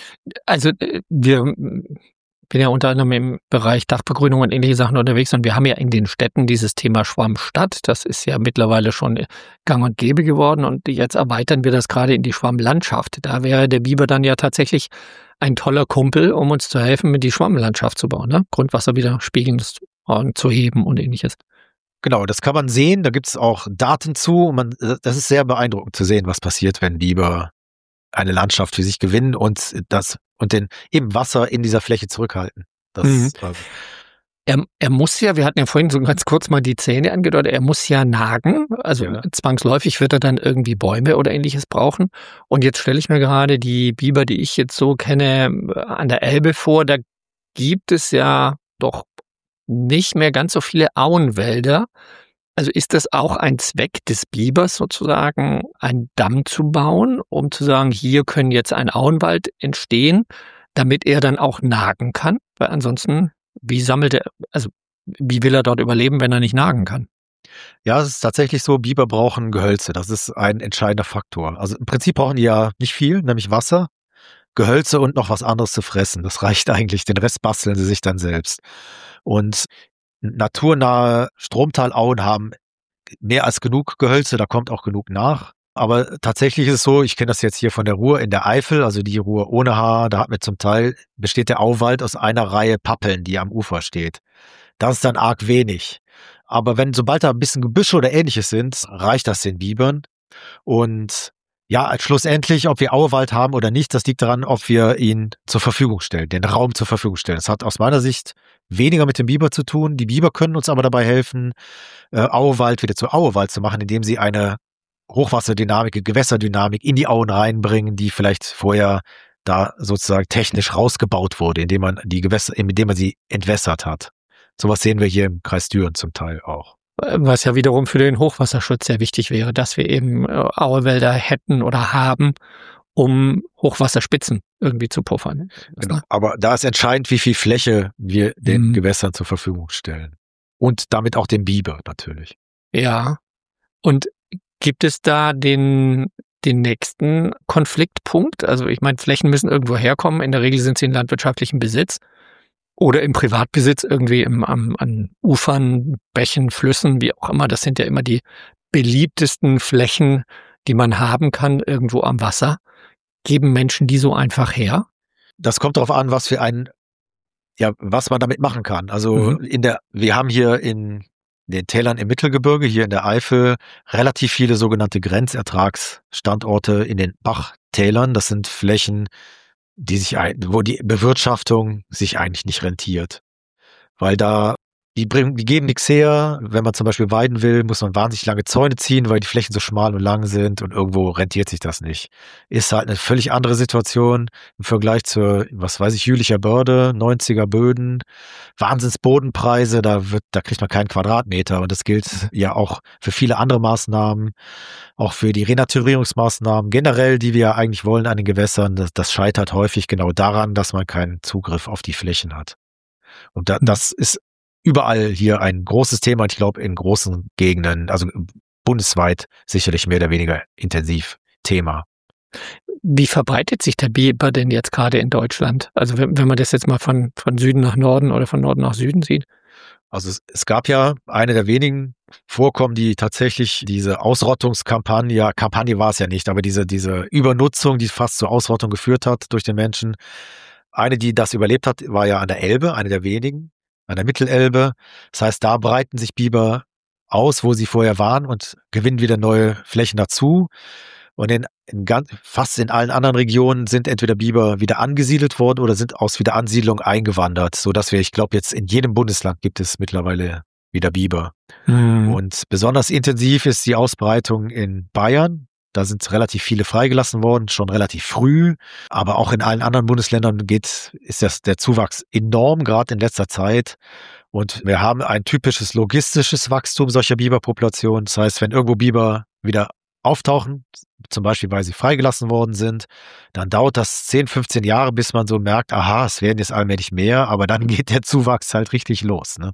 Also äh, wir bin ja unter anderem im Bereich Dachbegrünung und ähnliche Sachen unterwegs und wir haben ja in den Städten dieses Thema Schwammstadt. Das ist ja mittlerweile schon gang und gäbe geworden und jetzt erweitern wir das gerade in die Schwammlandschaft. Da wäre der Biber dann ja tatsächlich ein toller Kumpel, um uns zu helfen, mit die Schwammlandschaft zu bauen, ne? Grundwasser wieder spiegeln zu heben und ähnliches. Genau, das kann man sehen. Da gibt es auch Daten zu. Man, das ist sehr beeindruckend zu sehen, was passiert, wenn Biber eine Landschaft für sich gewinnen und das und den eben Wasser in dieser Fläche zurückhalten. Das Mhm. also Er, er muss ja, wir hatten ja vorhin so ganz kurz mal die Zähne angedeutet, er muss ja nagen, also Ja. zwangsläufig wird er dann irgendwie Bäume oder ähnliches brauchen. Und jetzt stelle ich mir gerade die Biber, die ich jetzt so kenne, an der Elbe vor, da gibt es ja doch nicht mehr ganz so viele Auenwälder. Also ist das auch ein Zweck des Bibers sozusagen, einen Damm zu bauen, um zu sagen, hier können jetzt ein Auenwald entstehen, damit er dann auch nagen kann? Weil ansonsten, wie sammelt er, also wie will er dort überleben, wenn er nicht nagen kann? Ja, es ist tatsächlich so, Biber brauchen Gehölze. Das ist ein entscheidender Faktor. Also im Prinzip brauchen die ja nicht viel, nämlich Wasser. Gehölze und noch was anderes zu fressen. Das reicht eigentlich. Den Rest basteln sie sich dann selbst. Und naturnahe Stromtalauen haben mehr als genug Gehölze, da kommt auch genug nach. Aber tatsächlich ist es so, ich kenne das jetzt hier von der Ruhr in der Eifel, also die Ruhr ohne Haar, da hat mir zum Teil, besteht der Auwald aus einer Reihe Pappeln, die am Ufer steht. Das ist dann arg wenig. Aber wenn, sobald da ein bisschen Gebüsche oder Ähnliches sind, reicht das den Bibern. Und ja, schlussendlich, ob wir Auwald haben oder nicht, das liegt daran, ob wir ihn zur Verfügung stellen, den Raum zur Verfügung stellen. Das hat aus meiner Sicht weniger mit dem Biber zu tun. Die Biber können uns aber dabei helfen, äh, Auwald wieder zu Auwald zu machen, indem sie eine Hochwasserdynamik, Gewässerdynamik in die Auen reinbringen, die vielleicht vorher da sozusagen technisch rausgebaut wurde, indem man die Gewässer, indem man sie entwässert hat. Sowas sehen wir hier im Kreis Düren zum Teil auch. Was ja wiederum für den Hochwasserschutz sehr wichtig wäre, dass wir eben äh, Auwälder hätten oder haben, um Hochwasserspitzen irgendwie zu puffern. Genau. Aber da ist entscheidend, wie viel Fläche wir den mhm. Gewässern zur Verfügung stellen. Und damit auch dem Biber natürlich. Ja. Und gibt es da den, den nächsten Konfliktpunkt? Also ich meine, Flächen müssen irgendwo herkommen. In der Regel sind sie in landwirtschaftlichem Besitz oder im Privatbesitz irgendwie im, am, an Ufern, Bächen, Flüssen, wie auch immer. Das sind ja immer die beliebtesten Flächen, die man haben kann, irgendwo am Wasser. Geben Menschen die so einfach her? Das kommt darauf an, was für ein, ja, was man damit machen kann. Also mhm. in der, wir haben hier in den Tälern im Mittelgebirge, hier in der Eifel, relativ viele sogenannte Grenzertragsstandorte in den Bachtälern. Das sind Flächen, die sich, wo die Bewirtschaftung sich eigentlich nicht rentiert. Weil da, die bringen, die geben nichts her. Wenn man zum Beispiel weiden will, muss man wahnsinnig lange Zäune ziehen, weil die Flächen so schmal und lang sind und irgendwo rentiert sich das nicht. Ist halt eine völlig andere Situation im Vergleich zur, was weiß ich, Jülicher Börde, neunziger Böden, Wahnsinnsbodenpreise, da wird, da kriegt man keinen Quadratmeter und das gilt ja auch für viele andere Maßnahmen, auch für die Renaturierungsmaßnahmen generell, die wir eigentlich wollen an den Gewässern. Das, das scheitert häufig genau daran, dass man keinen Zugriff auf die Flächen hat. Und da, das ist überall hier ein großes Thema, ich glaube in großen Gegenden, also bundesweit sicherlich mehr oder weniger intensiv Thema. Wie verbreitet sich der Biber denn jetzt gerade in Deutschland? Also wenn, wenn man das jetzt mal von, von Süden nach Norden oder von Norden nach Süden sieht? Also es, es gab ja eine der wenigen Vorkommen, die tatsächlich diese Ausrottungskampagne, ja, Kampagne war es ja nicht, aber diese, diese Übernutzung, die fast zur Ausrottung geführt hat durch den Menschen. Eine, die das überlebt hat, war ja an der Elbe, eine der wenigen. An der Mittelelbe. Das heißt, da breiten sich Biber aus, wo sie vorher waren und gewinnen wieder neue Flächen dazu. Und in, in ganz, fast in allen anderen Regionen sind entweder Biber wieder angesiedelt worden oder sind aus Wiederansiedlung eingewandert, sodass wir, ich glaube, jetzt in jedem Bundesland gibt es mittlerweile wieder Biber. Mhm. Und besonders intensiv ist die Ausbreitung in Bayern. Da sind relativ viele freigelassen worden, schon relativ früh. Aber auch in allen anderen Bundesländern geht, ist das, der Zuwachs enorm, gerade in letzter Zeit. Und wir haben ein typisches logistisches Wachstum solcher Biberpopulationen. Das heißt, wenn irgendwo Biber wieder auftauchen, zum Beispiel weil sie freigelassen worden sind, dann dauert das zehn, fünfzehn Jahre, bis man so merkt, aha, es werden jetzt allmählich mehr, aber dann geht der Zuwachs halt richtig los, ne?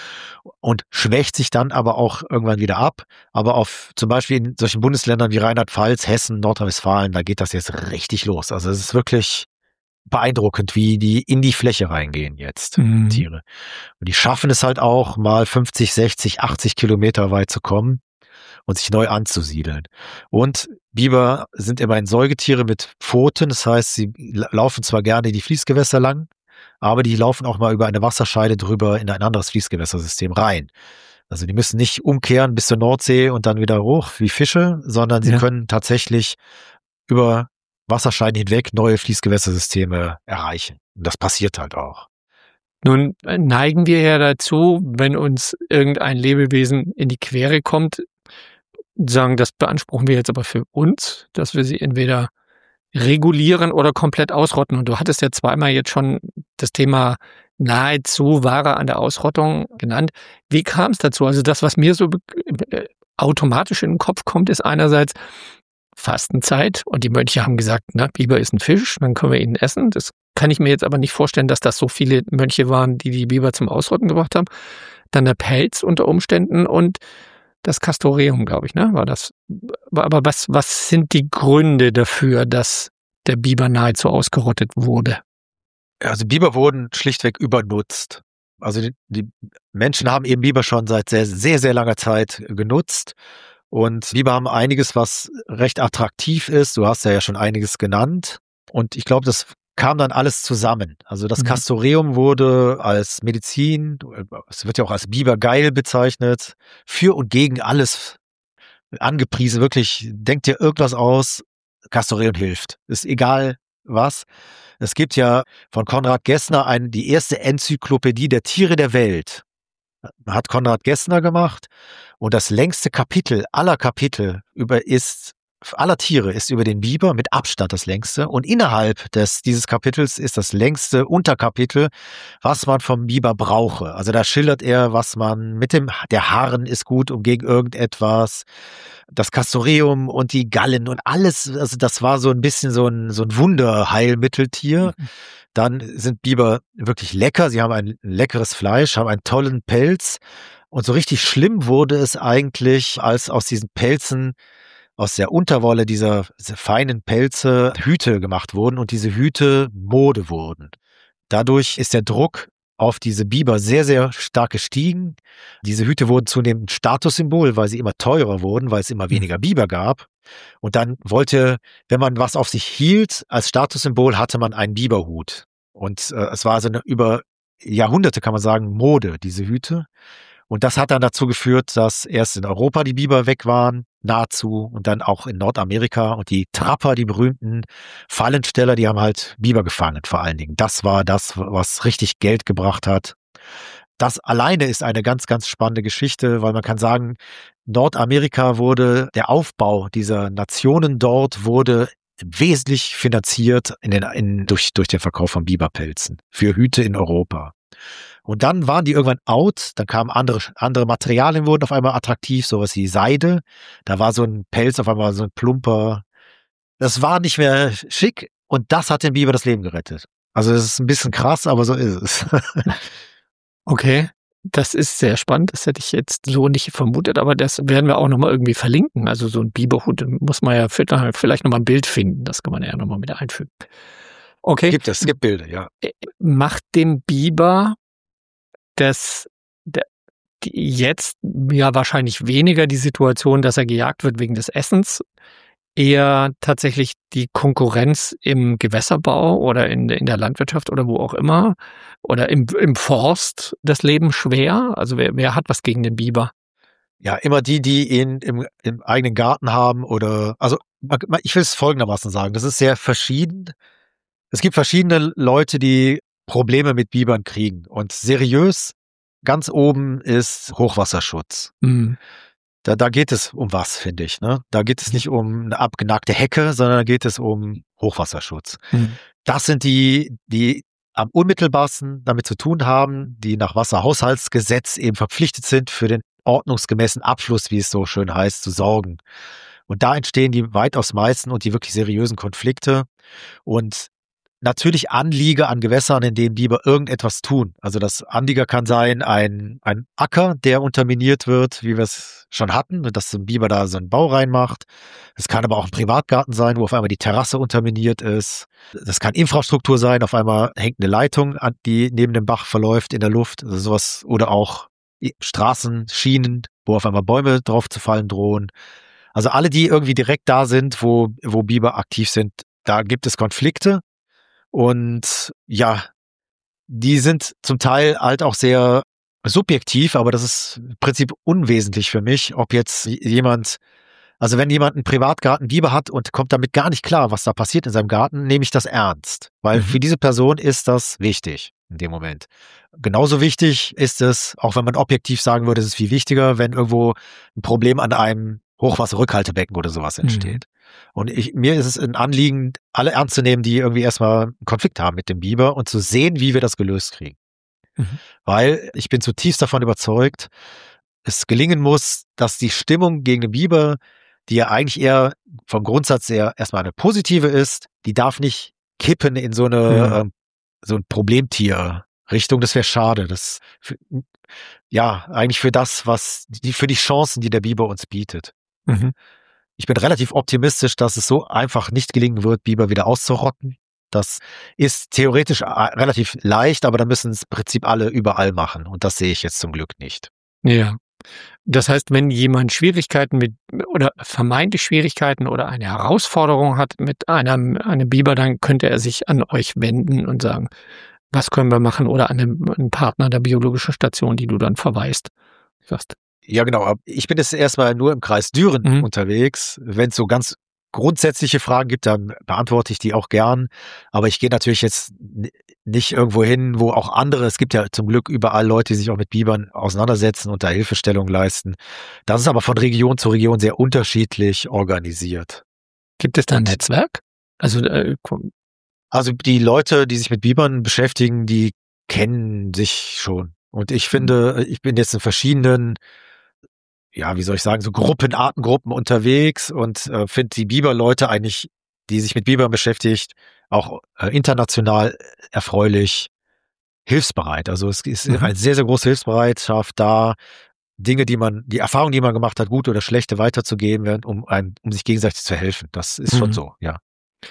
Und schwächt sich dann aber auch irgendwann wieder ab. Aber auf zum Beispiel in solchen Bundesländern wie Rheinland-Pfalz, Hessen, Nordrhein-Westfalen, da geht das jetzt richtig los. Also es ist wirklich beeindruckend, wie die in die Fläche reingehen jetzt, mhm. Tiere. Und die schaffen es halt auch, mal fünfzig, sechzig, achtzig Kilometer weit zu kommen und sich neu anzusiedeln. Und Biber sind immerhin Säugetiere mit Pfoten. Das heißt, sie laufen zwar gerne die Fließgewässer lang, aber die laufen auch mal über eine Wasserscheide drüber in ein anderes Fließgewässersystem rein. Also die müssen nicht umkehren bis zur Nordsee und dann wieder hoch wie Fische, sondern sie ja. können tatsächlich über Wasserscheiden hinweg neue Fließgewässersysteme erreichen. Und das passiert halt auch. Nun neigen wir ja dazu, wenn uns irgendein Lebewesen in die Quere kommt, sagen, das beanspruchen wir jetzt aber für uns, dass wir sie entweder regulieren oder komplett ausrotten. Und du hattest ja zweimal jetzt schon das Thema nahezu Ware an der Ausrottung genannt. Wie kam es dazu? Also das, was mir so automatisch in den Kopf kommt, ist einerseits Fastenzeit und die Mönche haben gesagt, na, Biber ist ein Fisch, dann können wir ihn essen. Das kann ich mir jetzt aber nicht vorstellen, dass das so viele Mönche waren, die die Biber zum Ausrotten gebracht haben. Dann der Pelz unter Umständen und das Kastorium, glaube ich, ne, war das. Aber was, was sind die Gründe dafür, dass der Biber nahezu ausgerottet wurde? Also Biber wurden schlichtweg übernutzt. Also die, die Menschen haben eben Biber schon seit sehr, sehr, sehr langer Zeit genutzt. Und Biber haben einiges, was recht attraktiv ist. Du hast ja schon einiges genannt. Und ich glaube, das kam dann alles zusammen. Also das Mhm. Castoreum wurde als Medizin, es wird ja auch als Bibergeil bezeichnet, für und gegen alles angepriesen. Wirklich, denkt dir irgendwas aus, Castoreum hilft. Ist egal was. Es gibt ja von Konrad Gessner ein, die erste Enzyklopädie der Tiere der Welt. Hat Konrad Gessner gemacht. Und das längste Kapitel aller Kapitel über ist, aller Tiere ist über den Biber, mit Abstand das längste. Und innerhalb des, dieses Kapitels ist das längste Unterkapitel, was man vom Biber brauche. Also da schildert er, was man mit dem, der Harn ist gut um gegen irgendetwas, das Castoreum und die Gallen und alles. Also das war so ein bisschen so ein, so ein Wunderheilmitteltier. Mhm. Dann sind Biber wirklich lecker. Sie haben ein leckeres Fleisch, haben einen tollen Pelz. Und so richtig schlimm wurde es eigentlich, als aus diesen Pelzen, aus der Unterwolle dieser, dieser feinen Pelze Hüte gemacht wurden und diese Hüte Mode wurden. Dadurch ist der Druck auf diese Biber sehr, sehr stark gestiegen. Diese Hüte wurden zunehmend ein Statussymbol, weil sie immer teurer wurden, weil es immer weniger Biber gab. Und dann wollte, wenn man was auf sich hielt, als Statussymbol hatte man einen Biberhut. Und äh, es war also eine, über Jahrhunderte, kann man sagen, Mode, diese Hüte. Und das hat dann dazu geführt, dass erst in Europa die Biber weg waren, nahezu, und dann auch in Nordamerika. Und die Trapper, die berühmten Fallensteller, die haben halt Biber gefangen, vor allen Dingen. Das war das, was richtig Geld gebracht hat. Das alleine ist eine ganz, ganz spannende Geschichte, weil man kann sagen, Nordamerika wurde, der Aufbau dieser Nationen dort wurde wesentlich finanziert in den, in, durch, durch den Verkauf von Biberpelzen für Hüte in Europa. Und dann waren die irgendwann out, dann kamen andere, andere Materialien, wurden auf einmal attraktiv, sowas wie Seide. Da war so ein Pelz auf einmal so ein plumper. Das war nicht mehr schick und das hat dem Biber das Leben gerettet. Also das ist ein bisschen krass, aber so ist es. Okay, das ist sehr spannend. Das hätte ich jetzt so nicht vermutet, aber das werden wir auch nochmal irgendwie verlinken. Also so ein Biberhut, muss man ja vielleicht nochmal ein Bild finden. Das kann man ja nochmal mit einfügen. Okay. Gibt es, es gibt Bilder, ja. Macht dem Biber das der, die jetzt ja wahrscheinlich weniger die Situation, dass er gejagt wird wegen des Essens, eher tatsächlich die Konkurrenz im Gewässerbau oder in, in der Landwirtschaft oder wo auch immer oder im, im Forst das Leben schwer? Also wer, wer hat was gegen den Biber? Ja, immer die, die ihn im, im eigenen Garten haben oder, also ich will es folgendermaßen sagen, das ist sehr verschieden. Es gibt verschiedene Leute, die Probleme mit Bibern kriegen und seriös ganz oben ist Hochwasserschutz. Mhm. Da, da geht es um was, finde ich. Ne? Da geht es nicht um eine abgenagte Hecke, sondern da geht es um Hochwasserschutz. Mhm. Das sind die, die am unmittelbarsten damit zu tun haben, die nach Wasserhaushaltsgesetz eben verpflichtet sind, für den ordnungsgemäßen Abfluss, wie es so schön heißt, zu sorgen. Und da entstehen die weitaus meisten und die wirklich seriösen Konflikte. Und natürlich Anlieger an Gewässern, in denen Biber irgendetwas tun. Also das Anlieger kann sein ein, ein Acker, der unterminiert wird, wie wir es schon hatten, dass ein Biber da so einen Bau reinmacht. Es kann aber auch ein Privatgarten sein, wo auf einmal die Terrasse unterminiert ist. Das kann Infrastruktur sein, auf einmal hängt eine Leitung, die neben dem Bach verläuft in der Luft. Also sowas, oder auch Straßen, Schienen, wo auf einmal Bäume drauf zu fallen drohen. Also alle, die irgendwie direkt da sind, wo, wo Biber aktiv sind, da gibt es Konflikte. Und ja, die sind zum Teil halt auch sehr subjektiv, aber das ist im Prinzip unwesentlich für mich, ob jetzt jemand, also wenn jemand einen Privatgarten Biber hat und kommt damit gar nicht klar, was da passiert in seinem Garten, nehme ich das ernst, weil mhm. für diese Person ist das wichtig in dem Moment. Genauso wichtig ist es, auch wenn man objektiv sagen würde, es ist viel wichtiger, wenn irgendwo ein Problem an einem Hochwasserrückhaltebecken oder sowas entsteht. Mhm. Und ich, mir ist es ein Anliegen, alle ernst zu nehmen, die irgendwie erstmal einen Konflikt haben mit dem Biber und zu sehen, wie wir das gelöst kriegen. Mhm. Weil ich bin zutiefst davon überzeugt, es gelingen muss, dass die Stimmung gegen den Biber, die ja eigentlich eher vom Grundsatz her erstmal eine positive ist, die darf nicht kippen in so eine, ja. ähm, so ein Problemtier-Richtung. Das wäre schade. Das, für, ja, eigentlich für das, was, die, für die Chancen, die der Biber uns bietet. Mhm. ich bin relativ optimistisch, dass es so einfach nicht gelingen wird, Biber wieder auszurotten. Das ist theoretisch relativ leicht, aber da müssen es im Prinzip alle überall machen. Und das sehe ich jetzt zum Glück nicht. Ja. Das heißt, wenn jemand Schwierigkeiten mit oder vermeintlich Schwierigkeiten oder eine Herausforderung hat mit einem, einem Biber, dann könnte er sich an euch wenden und sagen, was können wir machen, oder an einen, einen Partner der biologischen Station, die du dann verweist. Sagst. Ja, genau. Ich bin jetzt erstmal nur im Kreis Düren Mhm. unterwegs. Wenn es so ganz grundsätzliche Fragen gibt, dann beantworte ich die auch gern. Aber ich gehe natürlich jetzt nicht irgendwo hin, wo auch andere, es gibt ja zum Glück überall Leute, die sich auch mit Bibern auseinandersetzen und da Hilfestellung leisten. Das ist aber von Region zu Region sehr unterschiedlich organisiert. Gibt es da ein Netzwerk? Also, äh, also die Leute, die sich mit Bibern beschäftigen, die kennen sich schon. Und ich finde, ich bin jetzt in verschiedenen, ja, wie soll ich sagen, so Gruppen, Artengruppen unterwegs und äh, finde die Biberleute eigentlich, die sich mit Bibern beschäftigt, auch äh, international erfreulich hilfsbereit. Also es ist Mhm. eine sehr, sehr große Hilfsbereitschaft da, Dinge, die man, die Erfahrungen, die man gemacht hat, gute oder schlechte, weiterzugeben, um einem, um sich gegenseitig zu helfen. Das ist schon Mhm. so, ja.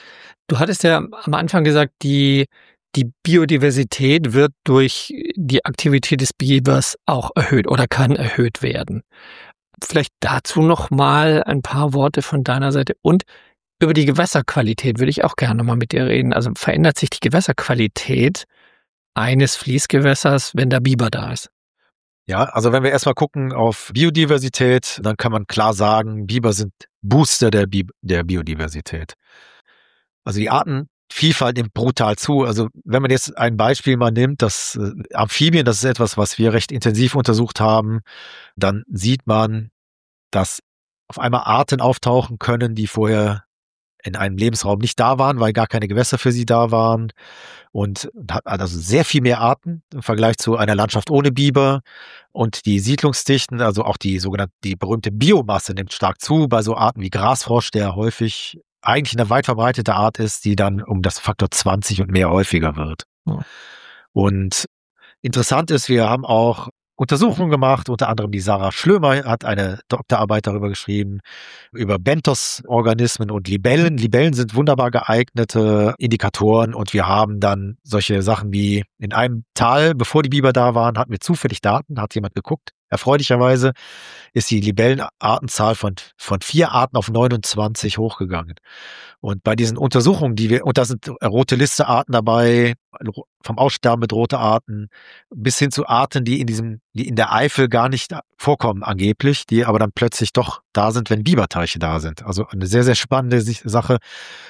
Du hattest ja am Anfang gesagt, die, die Biodiversität wird durch die Aktivität des Bibers auch erhöht oder kann erhöht werden. Vielleicht dazu noch mal ein paar Worte von deiner Seite. Und über die Gewässerqualität würde ich auch gerne mal mit dir reden. Also verändert sich die Gewässerqualität eines Fließgewässers, wenn der Biber da ist? Ja, also wenn wir erstmal gucken auf Biodiversität, dann kann man klar sagen, Biber sind Booster der, Bi- der Biodiversität. Also die Artenvielfalt nimmt brutal zu. Also wenn man jetzt ein Beispiel mal nimmt, das äh, Amphibien, das ist etwas, was wir recht intensiv untersucht haben, dann sieht man, dass auf einmal Arten auftauchen können, die vorher in einem Lebensraum nicht da waren, weil gar keine Gewässer für sie da waren. Und hat also sehr viel mehr Arten im Vergleich zu einer Landschaft ohne Biber. Und die Siedlungsdichten, also auch die sogenannte, die berühmte Biomasse nimmt stark zu bei so Arten wie Grasfrosch, der häufig eigentlich eine weit verbreitete Art ist, die dann um das Faktor zwanzig und mehr häufiger wird. Ja. Und interessant ist, wir haben auch Untersuchungen gemacht, unter anderem die Sarah Schlömer hat eine Doktorarbeit darüber geschrieben, über Benthos-Organismen und Libellen. Libellen sind wunderbar geeignete Indikatoren und wir haben dann solche Sachen wie in einem Tal, bevor die Biber da waren, hatten wir zufällig Daten, hat jemand geguckt. Erfreulicherweise ist die Libellenartenzahl von, von vier Arten auf neunundzwanzig hochgegangen. Und bei diesen Untersuchungen, die wir, und da sind rote Liste Arten dabei, vom Aussterben bedrohte Arten, bis hin zu Arten, die in diesem, die in der Eifel gar nicht vorkommen angeblich, die aber dann plötzlich doch da sind, wenn Biberteiche da sind. Also eine sehr, sehr spannende Sache.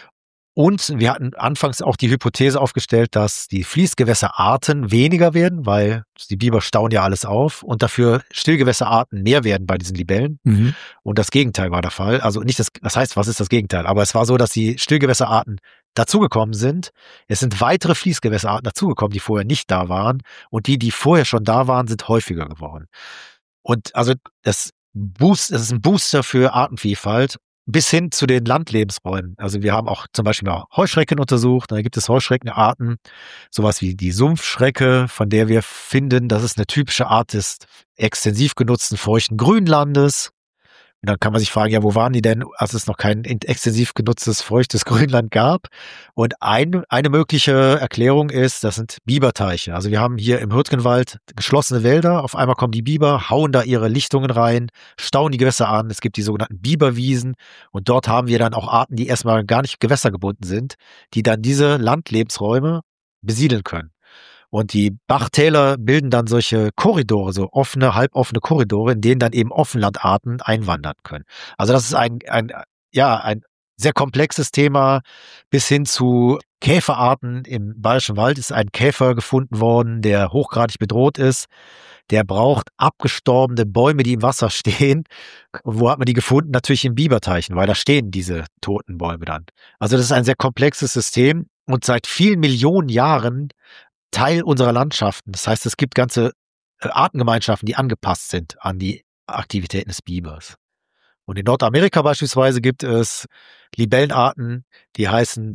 Und wir hatten anfangs auch die Hypothese aufgestellt, dass die Fließgewässerarten weniger werden, weil die Biber stauen ja alles auf und dafür Stillgewässerarten mehr werden bei diesen Libellen. Mhm. Und das Gegenteil war der Fall. Also nicht das, das heißt, was ist das Gegenteil? Aber es war so, dass die Stillgewässerarten dazugekommen sind. Es sind weitere Fließgewässerarten dazugekommen, die vorher nicht da waren. Und die, die vorher schon da waren, sind häufiger geworden. Und also das Boost, das ist ein Booster für Artenvielfalt. Bis hin zu den Landlebensräumen. Also wir haben auch zum Beispiel mal Heuschrecken untersucht. Da gibt es Heuschreckenarten, sowas wie die Sumpfschrecke, von der wir finden, dass es eine typische Art des extensiv genutzten feuchten Grünlandes. Und dann kann man sich fragen, ja, wo waren die denn, als es noch kein extensiv genutztes feuchtes Grünland gab? Und ein, eine mögliche Erklärung ist, das sind Biberteiche. Also wir haben hier im Hürtgenwald geschlossene Wälder. Auf einmal kommen die Biber, hauen da ihre Lichtungen rein, stauen die Gewässer an. Es gibt die sogenannten Biberwiesen. Und dort haben wir dann auch Arten, die erstmal gar nicht gewässergebunden sind, die dann diese Landlebensräume besiedeln können. Und die Bachtäler bilden dann solche Korridore, so offene, halboffene Korridore, in denen dann eben Offenlandarten einwandern können. Also das ist ein, ein, ja, ein sehr komplexes Thema. Bis hin zu Käferarten. Im Bayerischen Wald ist ein Käfer gefunden worden, der hochgradig bedroht ist. Der braucht abgestorbene Bäume, die im Wasser stehen. Und wo hat man die gefunden? Natürlich in Biberteichen, weil da stehen diese toten Bäume dann. Also das ist ein sehr komplexes System und seit vielen Millionen Jahren Teil unserer Landschaften. Das heißt, es gibt ganze Artengemeinschaften, die angepasst sind an die Aktivitäten des Bibers. Und in Nordamerika beispielsweise gibt es Libellenarten, die heißen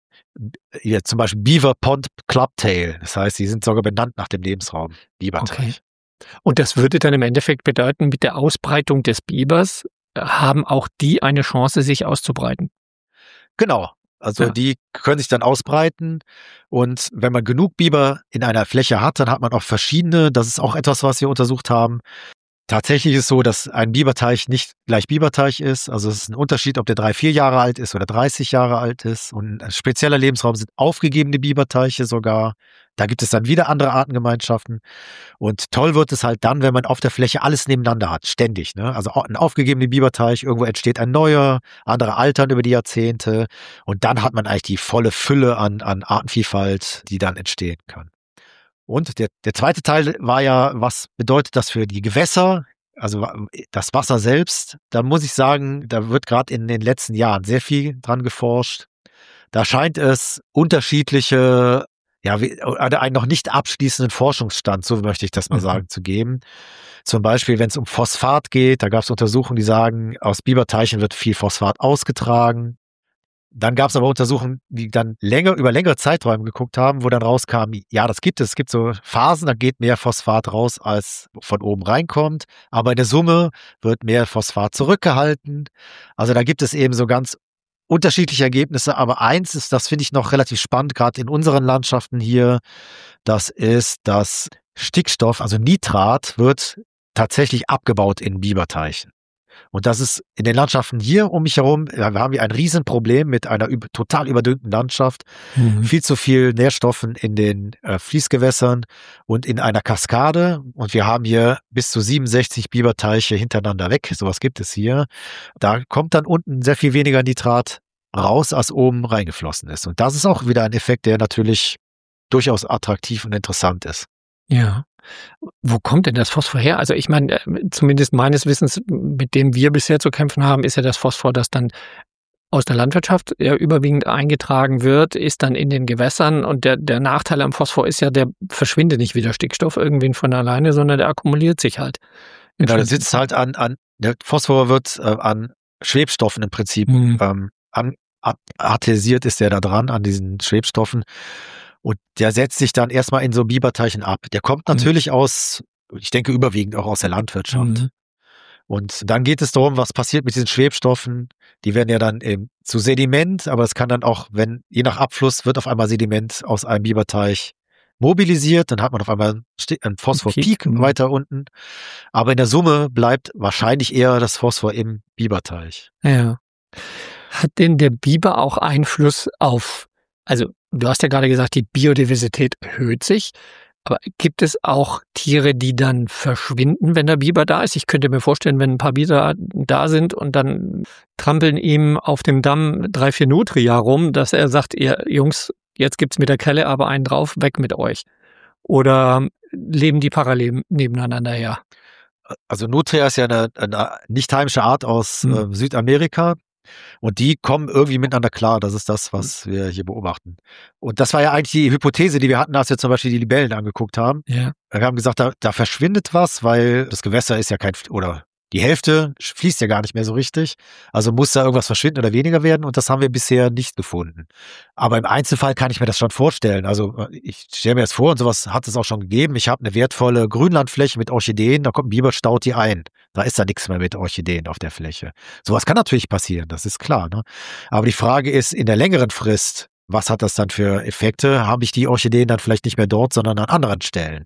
ja, zum Beispiel Beaver Pond Clubtail. Das heißt, die sind sogar benannt nach dem Lebensraum Biberteich. Okay. Und das würde dann im Endeffekt bedeuten, mit der Ausbreitung des Bibers haben auch die eine Chance, sich auszubreiten. Genau. Also Ja. die können sich dann ausbreiten und wenn man genug Biber in einer Fläche hat, dann hat man auch verschiedene. Das ist auch etwas, was wir untersucht haben. Tatsächlich ist es so, dass ein Biberteich nicht gleich Biberteich ist. Also es ist ein Unterschied, ob der drei, vier Jahre alt ist oder dreißig Jahre alt ist. Und ein spezieller Lebensraum sind aufgegebene Biberteiche sogar. Da gibt es dann wieder andere Artengemeinschaften. Und toll wird es halt dann, wenn man auf der Fläche alles nebeneinander hat, ständig. Ne? Also ein aufgegebener Biberteich, irgendwo entsteht ein neuer, andere altern über die Jahrzehnte. Und dann hat man eigentlich die volle Fülle an, an Artenvielfalt, die dann entstehen kann. Und der, der zweite Teil war ja, was bedeutet das für die Gewässer, also das Wasser selbst? Da muss ich sagen, da wird gerade in den letzten Jahren sehr viel dran geforscht. Da scheint es unterschiedliche, ja, oder einen noch nicht abschließenden Forschungsstand, so möchte ich das mal Mhm. sagen, zu geben. Zum Beispiel, wenn es um Phosphat geht, da gab es Untersuchungen, die sagen, aus Biberteichen wird viel Phosphat ausgetragen. Dann gab es aber Untersuchungen, die dann länger über längere Zeiträume geguckt haben, wo dann rauskam, ja, das gibt es. Es gibt so Phasen, da geht mehr Phosphat raus, als von oben reinkommt. Aber in der Summe wird mehr Phosphat zurückgehalten. Also da gibt es eben so ganz unterschiedliche Ergebnisse. Aber eins ist, das finde ich noch relativ spannend, gerade in unseren Landschaften hier, das ist, dass Stickstoff, also Nitrat, wird tatsächlich abgebaut in Biberteichen. Und das ist in den Landschaften hier um mich herum, ja, wir haben hier ein Riesenproblem mit einer üb- total überdüngten Landschaft, Mhm. viel zu viel Nährstoffen in den äh, Fließgewässern und in einer Kaskade. Und wir haben hier bis zu siebenundsechzig Biberteiche hintereinander weg. Sowas gibt es hier. Da kommt dann unten sehr viel weniger Nitrat raus, als oben reingeflossen ist. Und das ist auch wieder ein Effekt, der natürlich durchaus attraktiv und interessant ist. Ja. Wo kommt denn das Phosphor her? Also ich meine, zumindest meines Wissens, mit dem wir bisher zu kämpfen haben, ist ja das Phosphor, das dann aus der Landwirtschaft ja überwiegend eingetragen wird, ist dann in den Gewässern und der, der Nachteil am Phosphor ist ja, der verschwindet nicht wie der Stickstoff irgendwie von alleine, sondern der akkumuliert sich halt. Genau, der sitzt halt an, an der Phosphor wird äh, an Schwebstoffen im Prinzip Mhm. ähm, an, adhesiert ist der da dran, an diesen Schwebstoffen. Und der setzt sich dann erstmal in so Biberteichen ab. Der kommt natürlich mhm. aus, ich denke überwiegend auch aus der Landwirtschaft. Mhm. Und dann geht es darum, was passiert mit diesen Schwebstoffen. Die werden ja dann eben zu Sediment, aber es kann dann auch, wenn, je nach Abfluss, wird auf einmal Sediment aus einem Biberteich mobilisiert. Dann hat man auf einmal einen Phosphor-Peak weiter unten. Aber in der Summe bleibt wahrscheinlich eher das Phosphor im Biberteich. Ja. Hat denn der Biber auch Einfluss auf, also du hast ja gerade gesagt, die Biodiversität erhöht sich, aber gibt es auch Tiere, die dann verschwinden, wenn der Biber da ist? Ich könnte mir vorstellen, wenn ein paar Biber da sind und dann trampeln ihm auf dem Damm drei, vier Nutria rum, dass er sagt, ihr Jungs, jetzt gibt's mit der Kelle aber einen drauf, weg mit euch. Oder leben die parallel nebeneinander her? Also Nutria ist ja eine, eine nicht heimische Art aus hm. äh, Südamerika. Und die kommen irgendwie miteinander klar. Das ist das, was wir hier beobachten. Und das war ja eigentlich die Hypothese, die wir hatten, als wir zum Beispiel die Libellen angeguckt haben. Ja. Wir haben gesagt, da, da verschwindet was, weil das Gewässer ist ja kein, oder die Hälfte fließt ja gar nicht mehr so richtig. Also muss da irgendwas verschwinden oder weniger werden. Und das haben wir bisher nicht gefunden. Aber im Einzelfall kann ich mir das schon vorstellen. Also ich stelle mir das vor, und sowas hat es auch schon gegeben. Ich habe eine wertvolle Grünlandfläche mit Orchideen, da kommt ein Biber, staut die ein. Da ist da nichts mehr mit Orchideen auf der Fläche. Sowas kann natürlich passieren, das ist klar. Ne? Aber die Frage ist, in der längeren Frist, was hat das dann für Effekte? Habe ich die Orchideen dann vielleicht nicht mehr dort, sondern an anderen Stellen?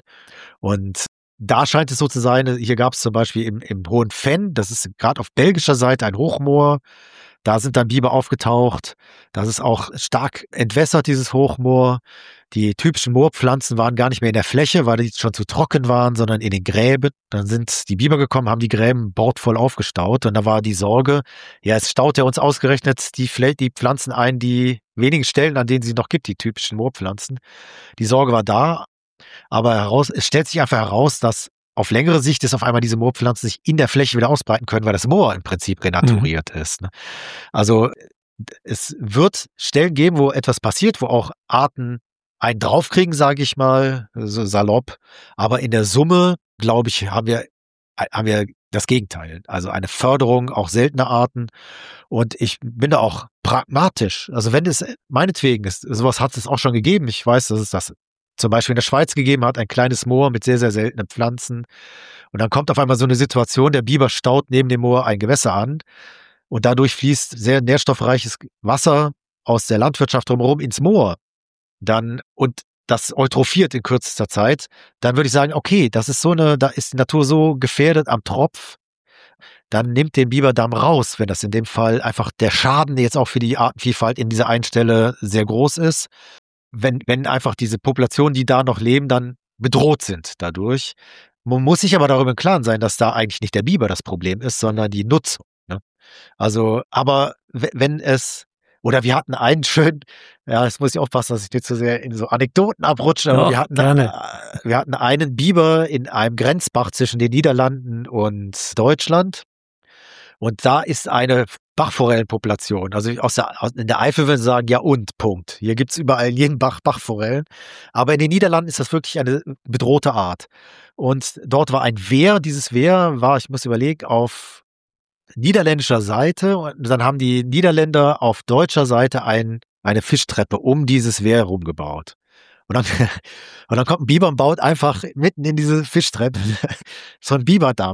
Und da scheint es so zu sein, hier gab es zum Beispiel im, im Hohen Venn, das ist gerade auf belgischer Seite ein Hochmoor, da sind dann Biber aufgetaucht, das ist auch stark entwässert, dieses Hochmoor. Die typischen Moorpflanzen waren gar nicht mehr in der Fläche, weil die schon zu trocken waren, sondern in den Gräben. Dann sind die Biber gekommen, haben die Gräben bordvoll aufgestaut und da war die Sorge, ja, es staut ja uns ausgerechnet die, die Pflanzen ein, die wenigen Stellen, an denen sie noch gibt, die typischen Moorpflanzen. Die Sorge war da. Aber heraus, es stellt sich einfach heraus, dass auf längere Sicht ist auf einmal diese Moorpflanzen sich in der Fläche wieder ausbreiten können, weil das Moor im Prinzip renaturiert mhm. ist. Ne? Also es wird Stellen geben, wo etwas passiert, wo auch Arten einen draufkriegen, sage ich mal, so salopp. Aber in der Summe, glaube ich, haben wir, haben wir das Gegenteil. Also eine Förderung auch seltener Arten. Und ich bin da auch pragmatisch. Also wenn es meinetwegen ist, sowas hat es auch schon gegeben. Ich weiß, dass es das zum Beispiel in der Schweiz gegeben hat, ein kleines Moor mit sehr, sehr seltenen Pflanzen. Und dann kommt auf einmal so eine Situation, der Biber staut neben dem Moor ein Gewässer an und dadurch fließt sehr nährstoffreiches Wasser aus der Landwirtschaft drumherum ins Moor. Dann, und das eutrophiert in kürzester Zeit, dann würde ich sagen, okay, das ist so eine, da ist die Natur so gefährdet am Tropf, dann nimmt den Biberdamm raus, wenn das in dem Fall einfach der Schaden jetzt auch für die Artenvielfalt in dieser einen Stelle sehr groß ist. Wenn, wenn einfach diese Populationen, die da noch leben, dann bedroht sind dadurch. Man muss sich aber darüber im Klaren sein, dass da eigentlich nicht der Biber das Problem ist, sondern die Nutzung. Ne? Also, aber wenn es, oder wir hatten einen schönen, ja, jetzt muss ich aufpassen, dass ich nicht zu sehr in so Anekdoten abrutsche, aber Doch, wir hatten, gerne. wir hatten einen Biber in einem Grenzbach zwischen den Niederlanden und Deutschland. Und da ist eine Bachforellenpopulation. Also aus der, aus, in der Eifel würden sie sagen, ja und, Punkt. Hier gibt's überall in jedem Bach Bachforellen. Aber in den Niederlanden ist das wirklich eine bedrohte Art. Und dort war ein Wehr. Dieses Wehr war, ich muss überlegen, auf niederländischer Seite. Und dann haben die Niederländer auf deutscher Seite ein, eine Fischtreppe um dieses Wehr herumgebaut. Und dann, und dann kommt ein Biber und baut einfach mitten in diese Fischtreppe so ein Biberdamm.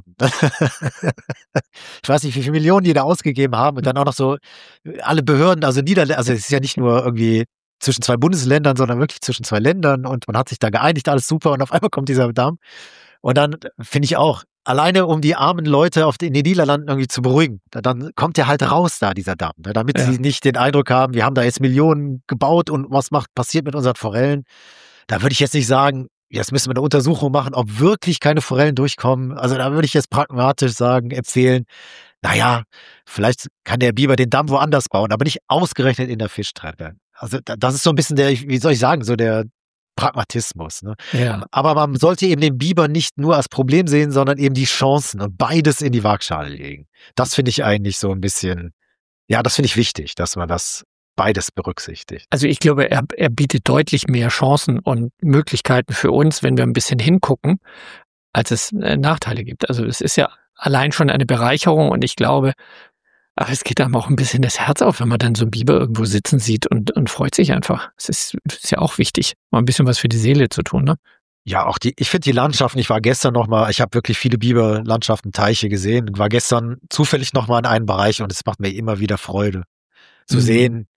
Ich weiß nicht, wie viele Millionen die da ausgegeben haben und dann auch noch so alle Behörden, also Niederländer, also es ist ja nicht nur irgendwie zwischen zwei Bundesländern, sondern wirklich zwischen zwei Ländern und man hat sich da geeinigt, alles super und auf einmal kommt dieser Damm. Und dann finde ich auch, alleine um die armen Leute auf den, in den Niederlanden irgendwie zu beruhigen, dann kommt der halt raus da, dieser Damm, damit ja. sie nicht den Eindruck haben, wir haben da jetzt Millionen gebaut und was macht passiert mit unseren Forellen. Da würde ich jetzt nicht sagen, jetzt müssen wir eine Untersuchung machen, ob wirklich keine Forellen durchkommen. Also da würde ich jetzt pragmatisch sagen, empfehlen, naja, vielleicht kann der Biber den Damm woanders bauen, aber nicht ausgerechnet in der Fischtreppe. Also das ist so ein bisschen der, wie soll ich sagen, so der Pragmatismus. Ne? Ja. Aber man sollte eben den Biber nicht nur als Problem sehen, sondern eben die Chancen und beides in die Waagschale legen. Das finde ich eigentlich so ein bisschen, ja, das finde ich wichtig, dass man das beides berücksichtigt. Also ich glaube, er, er bietet deutlich mehr Chancen und Möglichkeiten für uns, wenn wir ein bisschen hingucken, als es äh, Nachteile gibt. Also es ist ja allein schon eine Bereicherung und ich glaube, aber es geht einem auch ein bisschen das Herz auf, wenn man dann so einen Biber irgendwo sitzen sieht und, und freut sich einfach. Es ist, ist ja auch wichtig, mal ein bisschen was für die Seele zu tun, ne? Ja, auch die, ich finde die Landschaften, ich war gestern noch mal, ich habe wirklich viele Biberlandschaften, Teiche gesehen und war gestern zufällig noch mal in einem Bereich und es macht mir immer wieder Freude zu mhm. sehen.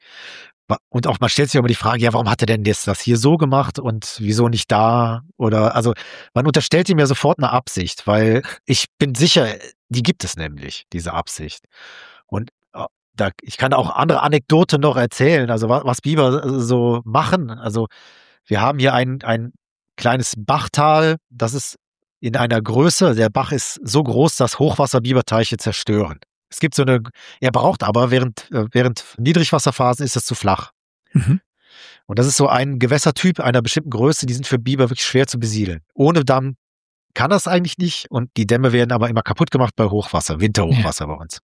Und auch man stellt sich immer die Frage, ja, warum hat er denn jetzt das hier so gemacht und wieso nicht da? Oder, also man unterstellt ihm ja sofort eine Absicht, weil ich bin sicher, die gibt es nämlich, diese Absicht. Und da, ich kann auch andere Anekdoten noch erzählen, also was, was Biber so machen. Also wir haben hier ein, ein kleines Bachtal, das ist in einer Größe, der Bach ist so groß, dass Hochwasser-Biberteiche zerstören. Es gibt so eine, er braucht aber, während, während Niedrigwasserphasen ist es zu flach. Mhm. Und das ist so ein Gewässertyp einer bestimmten Größe, die sind für Biber wirklich schwer zu besiedeln. Ohne Damm kann das eigentlich nicht und die Dämme werden aber immer kaputt gemacht bei Hochwasser, Winterhochwasser ja. bei uns.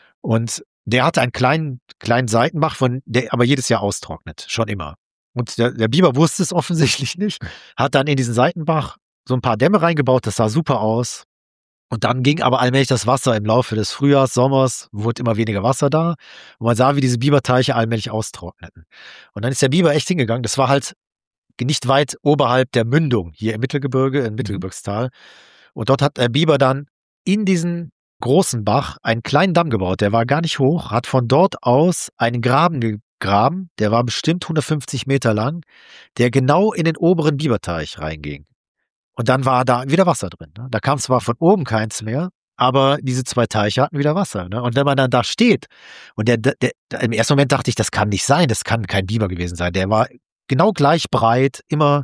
Und der hatte einen kleinen, kleinen Seitenbach, von der aber jedes Jahr austrocknet, schon immer. Und der, der Biber wusste es offensichtlich nicht, hat dann in diesen Seitenbach so ein paar Dämme reingebaut, das sah super aus. Und dann ging aber allmählich das Wasser im Laufe des Frühjahrs, Sommers, wurde immer weniger Wasser da. Und man sah, wie diese Biberteiche allmählich austrockneten. Und dann ist der Biber echt hingegangen. Das war halt nicht weit oberhalb der Mündung hier im Mittelgebirge, im Mittelgebirgstal. Und dort hat der Biber dann in diesen großen Bach einen kleinen Damm gebaut. Der war gar nicht hoch, hat von dort aus einen Graben gegraben. Der war bestimmt hundertfünfzig Meter lang, der genau in den oberen Biberteich reinging. Und dann war da wieder Wasser drin. Ne? Da kam zwar von oben keins mehr, aber diese zwei Teiche hatten wieder Wasser. Ne? Und wenn man dann da steht, und der, der, der, im ersten Moment dachte ich, das kann nicht sein, das kann kein Biber gewesen sein. Der war genau gleich breit, immer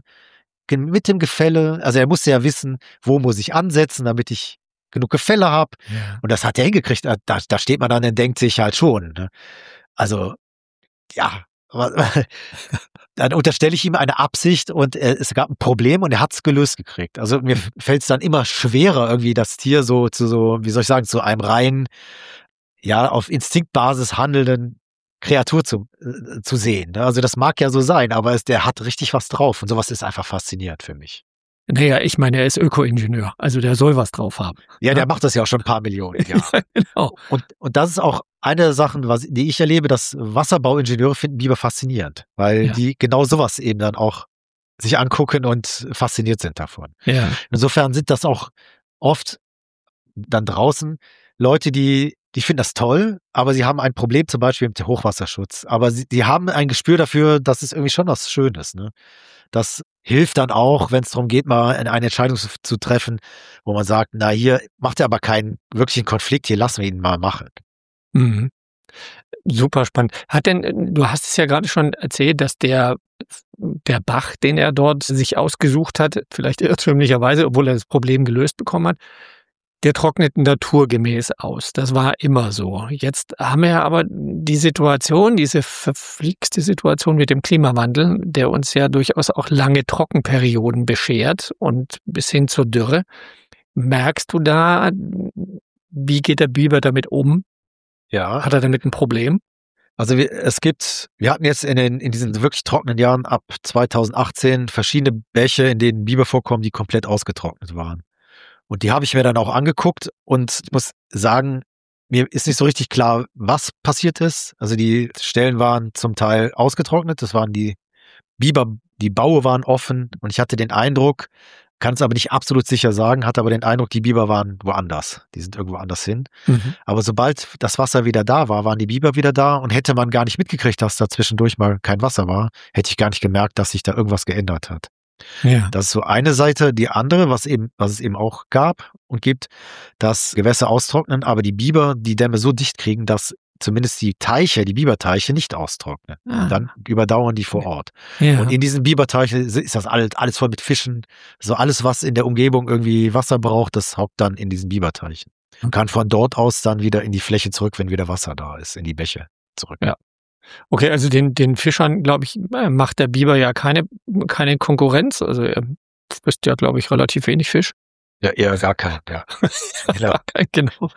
mit dem Gefälle. Also er musste ja wissen, wo muss ich ansetzen, damit ich genug Gefälle habe. Ja. Und das hat er hingekriegt. Da, da steht man dann und denkt sich halt schon. Ne? Also, ja, dann unterstelle ich ihm eine Absicht und äh, es gab ein Problem und er hat es gelöst gekriegt. Also mir fällt es dann immer schwerer, irgendwie das Tier so zu so, wie soll ich sagen, zu einem rein, ja, auf Instinktbasis handelnden Kreatur zu, äh, zu sehen. Ne? Also das mag ja so sein, aber es, der hat richtig was drauf und sowas ist einfach faszinierend für mich. Naja, ich meine, er ist Öko-Ingenieur, also der soll was drauf haben. Ja, der ja. macht das ja auch schon ein paar Millionen Jahre. Ja, genau. Und, und das ist auch eine der Sachen, was, die ich erlebe, dass Wasserbauingenieure finden Biber faszinierend, weil ja. die genau sowas eben dann auch sich angucken und fasziniert sind davon. Ja. Insofern sind das auch oft dann draußen Leute, die, die finden das toll, aber sie haben ein Problem zum Beispiel mit dem Hochwasserschutz. Aber sie, sie haben ein Gespür dafür, dass es irgendwie schon was Schönes, ne? Das hilft dann auch, wenn es darum geht, mal eine Entscheidung zu, zu treffen, wo man sagt, na, hier macht er aber keinen wirklichen Konflikt, hier lassen wir ihn mal machen. Mhm. Super spannend. Hat denn, du hast es ja gerade schon erzählt, dass der, der Bach, den er dort sich ausgesucht hat, vielleicht irrtümlicherweise, obwohl er das Problem gelöst bekommen hat, der trocknet naturgemäß aus. Das war immer so. Jetzt haben wir aber die Situation, diese verflixte Situation mit dem Klimawandel, der uns ja durchaus auch lange Trockenperioden beschert und bis hin zur Dürre. Merkst du da, wie geht der Biber damit um? Ja. Hat er damit ein Problem? Also wir, es gibt, wir hatten jetzt in, den, in diesen wirklich trockenen Jahren ab zweitausendachtzehn verschiedene Bäche, in denen Biber vorkommen, die komplett ausgetrocknet waren. Und die habe ich mir dann auch angeguckt und ich muss sagen, mir ist nicht so richtig klar, was passiert ist. Also die Stellen waren zum Teil ausgetrocknet, das waren die Biber, die Baue waren offen und ich hatte den Eindruck, kann es aber nicht absolut sicher sagen, hatte aber den Eindruck, die Biber waren woanders. Die sind irgendwo anders hin. Mhm. Aber sobald das Wasser wieder da war, waren die Biber wieder da und hätte man gar nicht mitgekriegt, dass da zwischendurch mal kein Wasser war, hätte ich gar nicht gemerkt, dass sich da irgendwas geändert hat. Ja. Das ist so eine Seite. Die andere, was eben, was es eben auch gab und gibt, dass Gewässer austrocknen, aber die Biber die Dämme so dicht kriegen, dass zumindest die Teiche, die Biberteiche nicht austrocknen. Ah. Dann überdauern die vor Ort. Ja. Und in diesen Biberteichen ist das alles, alles voll mit Fischen. So alles, was in der Umgebung irgendwie Wasser braucht, das hockt dann in diesen Biberteichen. Und kann von dort aus dann wieder in die Fläche zurück, wenn wieder Wasser da ist, in die Bäche zurück. Ja. Okay, also den, den Fischern, glaube ich, macht der Biber ja keine, keine Konkurrenz. Also er frisst ja, glaube ich, relativ wenig Fisch. Ja, eher gar kein, ja. Gar kein, genau.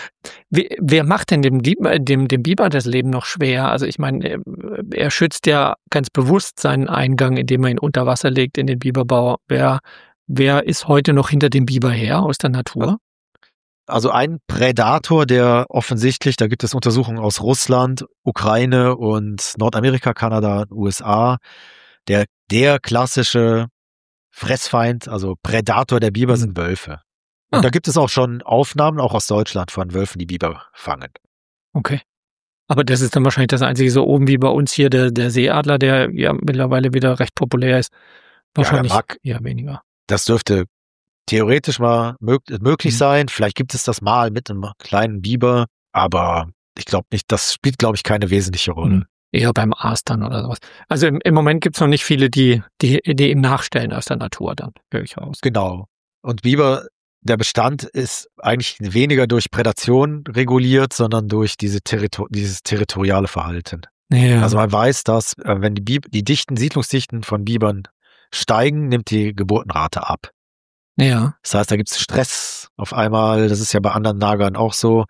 Wie, wer macht denn dem, dem, dem Biber das Leben noch schwer? Also ich meine, er, er schützt ja ganz bewusst seinen Eingang, indem er ihn unter Wasser legt in den Biberbau. Wer, wer ist heute noch hinter dem Biber her aus der Natur? Also ein Prädator, der offensichtlich, da gibt es Untersuchungen aus Russland, Ukraine und Nordamerika, Kanada, U S A, der, der klassische Fressfeind, also Prädator der Biber sind Wölfe. Und Ah. da gibt es auch schon Aufnahmen, auch aus Deutschland, von Wölfen, die Biber fangen. Okay. Aber das ist dann wahrscheinlich das Einzige, so oben wie bei uns hier der, der Seeadler, der ja mittlerweile wieder recht populär ist. Wahrscheinlich Ja, mag, eher weniger. Das dürfte theoretisch mal mög möglich Mhm. sein. Vielleicht gibt es das mal mit einem kleinen Biber, aber ich glaube nicht, das spielt, glaube ich, keine wesentliche Rolle. Mhm. Eher beim Aastern oder sowas. Also im, im Moment gibt es noch nicht viele, die, die, die ihm nachstellen aus der Natur, dann höre ich aus. Genau. Und Biber, der Bestand ist eigentlich weniger durch Prädation reguliert, sondern durch diese Territor dieses territoriale Verhalten. Ja. Also man weiß, dass äh, wenn die, Bib die Dichten, Siedlungsdichten von Bibern steigen, nimmt die Geburtenrate ab. Ja. Das heißt, da gibt es Stress auf einmal. Das ist ja bei anderen Nagern auch so.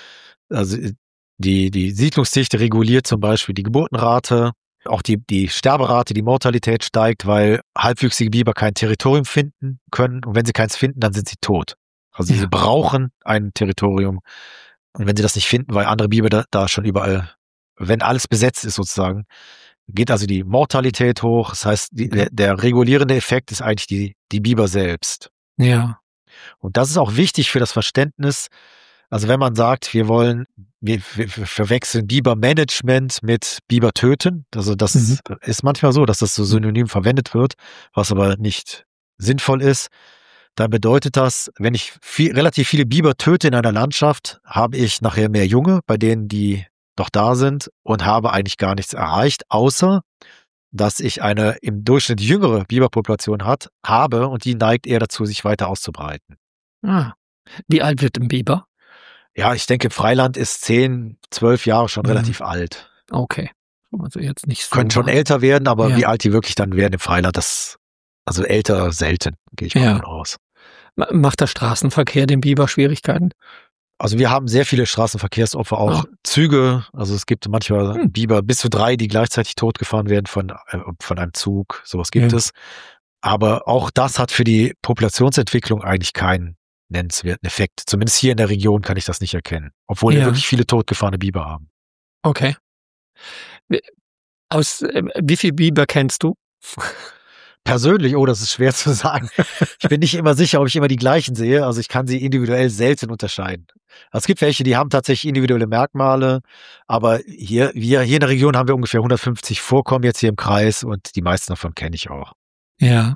Also die, die Siedlungsdichte reguliert zum Beispiel die Geburtenrate. Auch die, die Sterberate, die Mortalität steigt, weil halbwüchsige Biber kein Territorium finden können. Und wenn sie keins finden, dann sind sie tot. Also Ja. sie brauchen ein Territorium. Und wenn sie das nicht finden, weil andere Biber da, da schon überall, wenn alles besetzt ist sozusagen, geht also die Mortalität hoch. Das heißt, die, der, der regulierende Effekt ist eigentlich die, die Biber selbst. Ja. Und das ist auch wichtig für das Verständnis. Also wenn man sagt, wir wollen, wir, wir verwechseln Bibermanagement mit Biber töten. Also das Mhm. ist manchmal so, dass das so synonym verwendet wird, was aber nicht sinnvoll ist. Dann bedeutet das, wenn ich viel, relativ viele Biber töte in einer Landschaft, habe ich nachher mehr Junge, bei denen die noch da sind, und habe eigentlich gar nichts erreicht, außer dass ich eine im Durchschnitt jüngere Biberpopulation hat, habe, und die neigt eher dazu, sich weiter auszubreiten. Ah. Wie alt wird ein Biber? Ja, ich denke, im Freiland ist zehn, zwölf Jahre schon Mhm. relativ alt. Okay. Also jetzt nicht so. Können schon älter werden, aber Ja. wie alt die wirklich dann werden im Freiland, das, also älter selten, gehe ich mal Ja. davon aus. Ma- Macht der Straßenverkehr dem Biber Schwierigkeiten? Also wir haben sehr viele Straßenverkehrsopfer, auch Ah. Züge. Also es gibt manchmal Hm. Biber bis zu drei, die gleichzeitig totgefahren werden von, äh, von einem Zug. Sowas gibt Ja. es. Aber auch das hat für die Populationsentwicklung eigentlich keinen nennenswerten Effekt. Zumindest hier in der Region kann ich das nicht erkennen. Obwohl wir Ja. wirklich viele totgefahrene Biber haben. Okay. Wie- Aus äh, wie viel Biber kennst du? Persönlich, oh, das ist schwer zu sagen. Ich bin nicht immer sicher, ob ich immer die gleichen sehe. Also ich kann sie individuell selten unterscheiden. Also es gibt welche, die haben tatsächlich individuelle Merkmale, aber hier, wir, hier in der Region haben wir ungefähr hundertfünfzig Vorkommen jetzt hier im Kreis und die meisten davon kenne ich auch. Ja.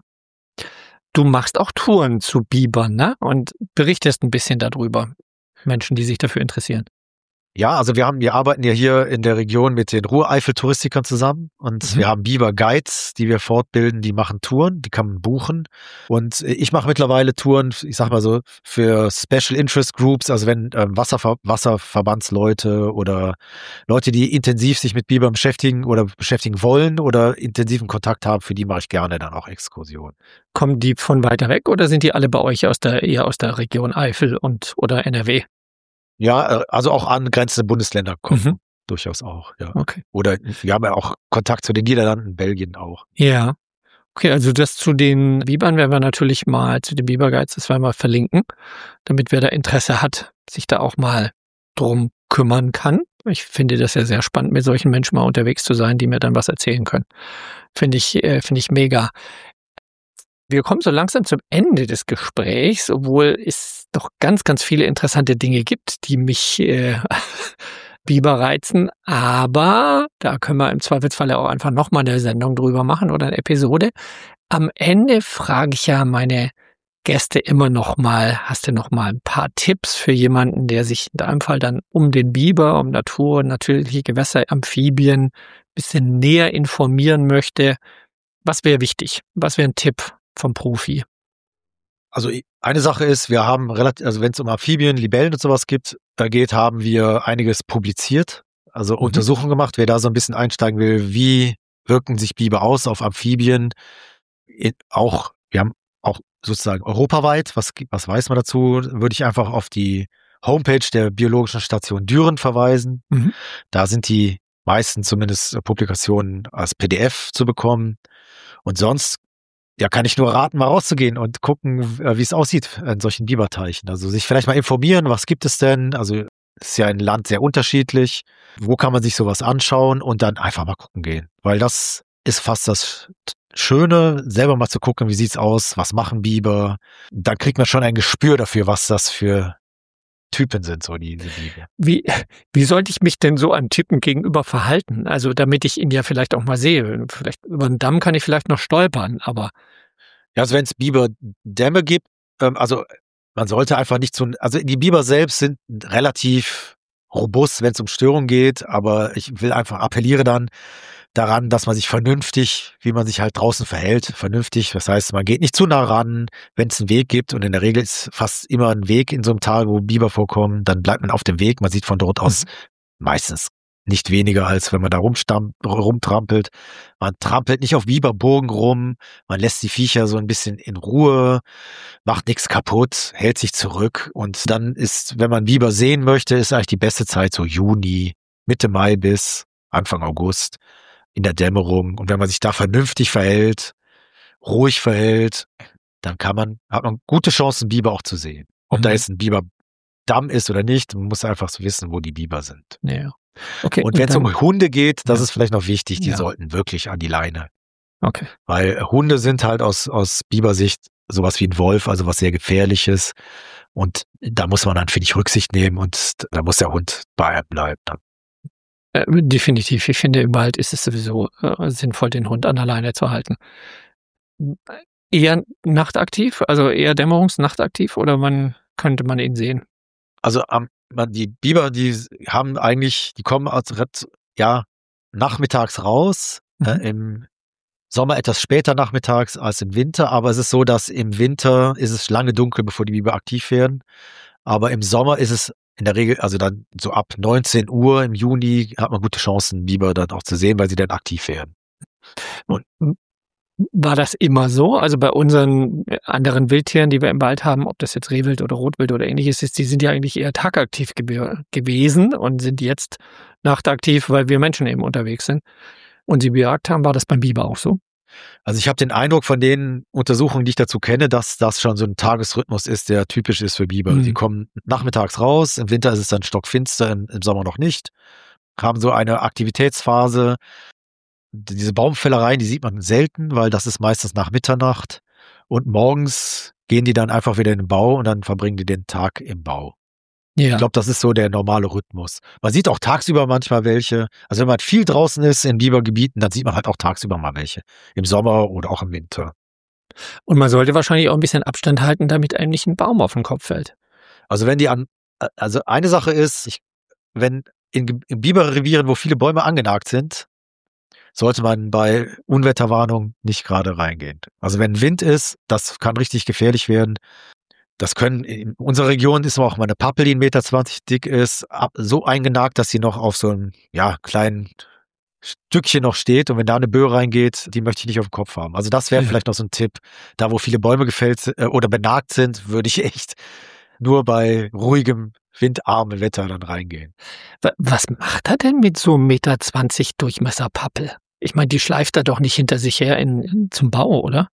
Du machst auch Touren zu Bibern, ne? Und berichtest ein bisschen darüber. Menschen, die sich dafür interessieren. Ja, also wir haben, wir arbeiten ja hier in der Region mit den Ruhreifel-Touristikern zusammen und Mhm. wir haben Biber-Guides, die wir fortbilden, die machen Touren, die kann man buchen. Und ich mache mittlerweile Touren, ich sag mal so, für Special Interest Groups, also wenn ähm, Wasserver Wasserverbandsleute oder Leute, die intensiv sich mit Bibern beschäftigen oder beschäftigen wollen oder intensiven Kontakt haben, für die mache ich gerne dann auch Exkursionen. Kommen die von weiter weg oder sind die alle bei euch aus der, eher aus der Region Eifel und oder N R W? Ja, äh, also auch angrenzende Bundesländer kommen Mhm. durchaus auch, ja. Okay. Oder wir haben ja auch Kontakt zu den Niederlanden, Belgien auch. Ja. Okay, also das zu den Bibern werden wir natürlich mal, zu den Biber-Guides, das werden wir verlinken, damit wer da Interesse hat, sich da auch mal drum kümmern kann. Ich finde das ja sehr spannend, mit solchen Menschen mal unterwegs zu sein, die mir dann was erzählen können. Finde ich, äh, finde ich mega. Wir kommen so langsam zum Ende des Gesprächs, obwohl es doch ganz, ganz viele interessante Dinge gibt, die mich äh, Biber reizen. Aber da können wir im Zweifelsfalle auch einfach nochmal eine Sendung drüber machen oder eine Episode. Am Ende frage ich ja meine Gäste immer noch mal, hast du noch mal ein paar Tipps für jemanden, der sich in deinem Fall dann um den Biber, um Natur, natürliche Gewässer, Amphibien ein bisschen näher informieren möchte? Was wäre wichtig? Was wäre ein Tipp vom Profi? Also eine Sache ist, wir haben relativ, also wenn es um Amphibien, Libellen und sowas gibt, da geht, haben wir einiges publiziert, also Mhm. Untersuchungen gemacht. Wer da so ein bisschen einsteigen will, wie wirken sich Biber aus auf Amphibien? In, auch, wir haben auch sozusagen europaweit, was, was weiß man dazu, würde ich einfach auf die Homepage der Biologischen Station Düren verweisen. Mhm. Da sind die meisten zumindest Publikationen als P D F zu bekommen. Und sonst, ja, kann ich nur raten, mal rauszugehen und gucken, wie es aussieht in solchen Biberteichen. Also sich vielleicht mal informieren, was gibt es denn? Also es ist ja ein Land sehr unterschiedlich. Wo kann man sich sowas anschauen und dann einfach mal gucken gehen? Weil das ist fast das Schöne, selber mal zu gucken, wie sieht's aus, was machen Biber? Dann kriegt man schon ein Gespür dafür, was das für Typen sind, so diese Biber. Wie, wie sollte ich mich denn so einem Typen gegenüber verhalten? Also damit ich ihn ja vielleicht auch mal sehe. Vielleicht über den Damm kann ich vielleicht noch stolpern, aber Ja, also wenn es Biberdämme gibt, ähm, also man sollte einfach nicht zu, also die Biber selbst sind relativ robust, wenn es um Störungen geht, aber ich will einfach appelliere dann daran, dass man sich vernünftig, wie man sich halt draußen verhält, vernünftig, das heißt, man geht nicht zu nah ran, wenn es einen Weg gibt und in der Regel ist fast immer ein Weg in so einem Tal, wo Biber vorkommen, dann bleibt man auf dem Weg, man sieht von dort aus meistens nicht weniger, als wenn man da rumstamp, rumtrampelt. Man trampelt nicht auf Biberburgen rum, man lässt die Viecher so ein bisschen in Ruhe, macht nichts kaputt, hält sich zurück und dann ist, wenn man Biber sehen möchte, ist eigentlich die beste Zeit so Juni, Mitte Mai bis Anfang August in der Dämmerung. Und wenn man sich da vernünftig verhält, ruhig verhält, dann kann man, hat man gute Chancen, Biber auch zu sehen. Ob Mhm. da jetzt ein Biberdamm ist oder nicht, man muss einfach so wissen, wo die Biber sind. ja. Okay. Und wenn es um Hunde geht, das Ja. ist vielleicht noch wichtig, die Ja. sollten wirklich an die Leine. Okay. Weil Hunde sind halt aus, aus Bibersicht sowas wie ein Wolf, also was sehr Gefährliches. Und da muss man dann, finde ich, Rücksicht nehmen und da muss der Hund bei einem bleiben. Äh, definitiv. Ich finde, im Wald ist es sowieso äh, sinnvoll, den Hund an der Leine zu halten. Eher nachtaktiv, also eher dämmerungsnachtaktiv oder man könnte man ihn sehen? Also am man, die Biber, die haben eigentlich, die kommen als ja nachmittags raus, Mhm. äh, im Sommer etwas später nachmittags als im Winter, aber es ist so, dass im Winter ist es lange dunkel, bevor die Biber aktiv werden. Aber im Sommer ist es in der Regel, also dann so ab neunzehn Uhr im Juni hat man gute Chancen, Biber dann auch zu sehen, weil sie dann aktiv werden. Und war das immer so? Also bei unseren anderen Wildtieren, die wir im Wald haben, ob das jetzt Rehwild oder Rotwild oder ähnliches ist, die sind ja eigentlich eher tagaktiv ge- gewesen und sind jetzt nachtaktiv, weil wir Menschen eben unterwegs sind und sie bejagt haben. War das beim Biber auch so? Also ich habe den Eindruck von den Untersuchungen, die ich dazu kenne, dass das schon so ein Tagesrhythmus ist, der typisch ist für Biber. Mhm. Die kommen nachmittags raus, im Winter ist es dann stockfinster, im, im Sommer noch nicht, haben so eine Aktivitätsphase. diese Baumfällereien, die sieht man selten, weil das ist meistens nach Mitternacht. Und morgens gehen die dann einfach wieder in den Bau und dann verbringen die den Tag im Bau. Ja. Ich glaube, das ist so der normale Rhythmus. Man sieht auch tagsüber manchmal welche. Also wenn man viel draußen ist in Bibergebieten, dann sieht man halt auch tagsüber mal welche. Im Sommer oder auch im Winter. Und man sollte wahrscheinlich auch ein bisschen Abstand halten, damit einem nicht ein Baum auf den Kopf fällt. Also wenn die an, also eine Sache ist, ich, wenn in, in Biberrevieren, wo viele Bäume angenagt sind, sollte man bei Unwetterwarnung nicht gerade reingehen. Also wenn Wind ist, das kann richtig gefährlich werden. Das können, in unserer Region ist auch mal eine Pappel, die ein Meter zwanzig dick ist, so eingenagt, dass sie noch auf so einem, ja, kleinen Stückchen noch steht. Und wenn da eine Böe reingeht, die möchte ich nicht auf dem Kopf haben. Also das wäre ja. vielleicht noch so ein Tipp. Da, wo viele Bäume gefällt äh, oder benagt sind, würde ich echt nur bei ruhigem, windarmem Wetter dann reingehen. Was macht er denn mit so einem Meter zwanzig Durchmesser Pappel? Ich meine, die schleift er doch nicht hinter sich her in, in, zum Bau, oder?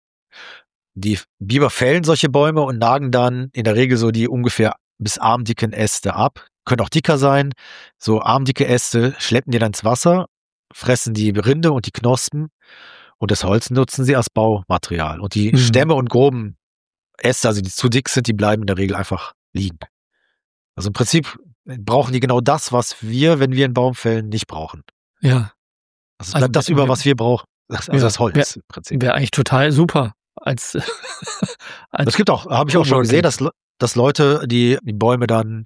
Die Biber fällen solche Bäume und nagen dann in der Regel so die ungefähr bis armdicken Äste ab. Können auch dicker sein. So armdicke Äste schleppen die dann ins Wasser, fressen die Rinde und die Knospen und das Holz nutzen sie als Baumaterial. Und die mhm. Stämme und groben Äste, also die zu dick sind, die bleiben in der Regel einfach liegen. Also im Prinzip brauchen die genau das, was wir, wenn wir einen Baum fällen, nicht brauchen. Ja. Also bleibt also, das über, was wir brauchen. Also ja, das Holz wär, im Prinzip. Wäre eigentlich total super. Als, als es gibt auch, habe ich auch schon gesehen, dass, dass Leute, die, die Bäume dann,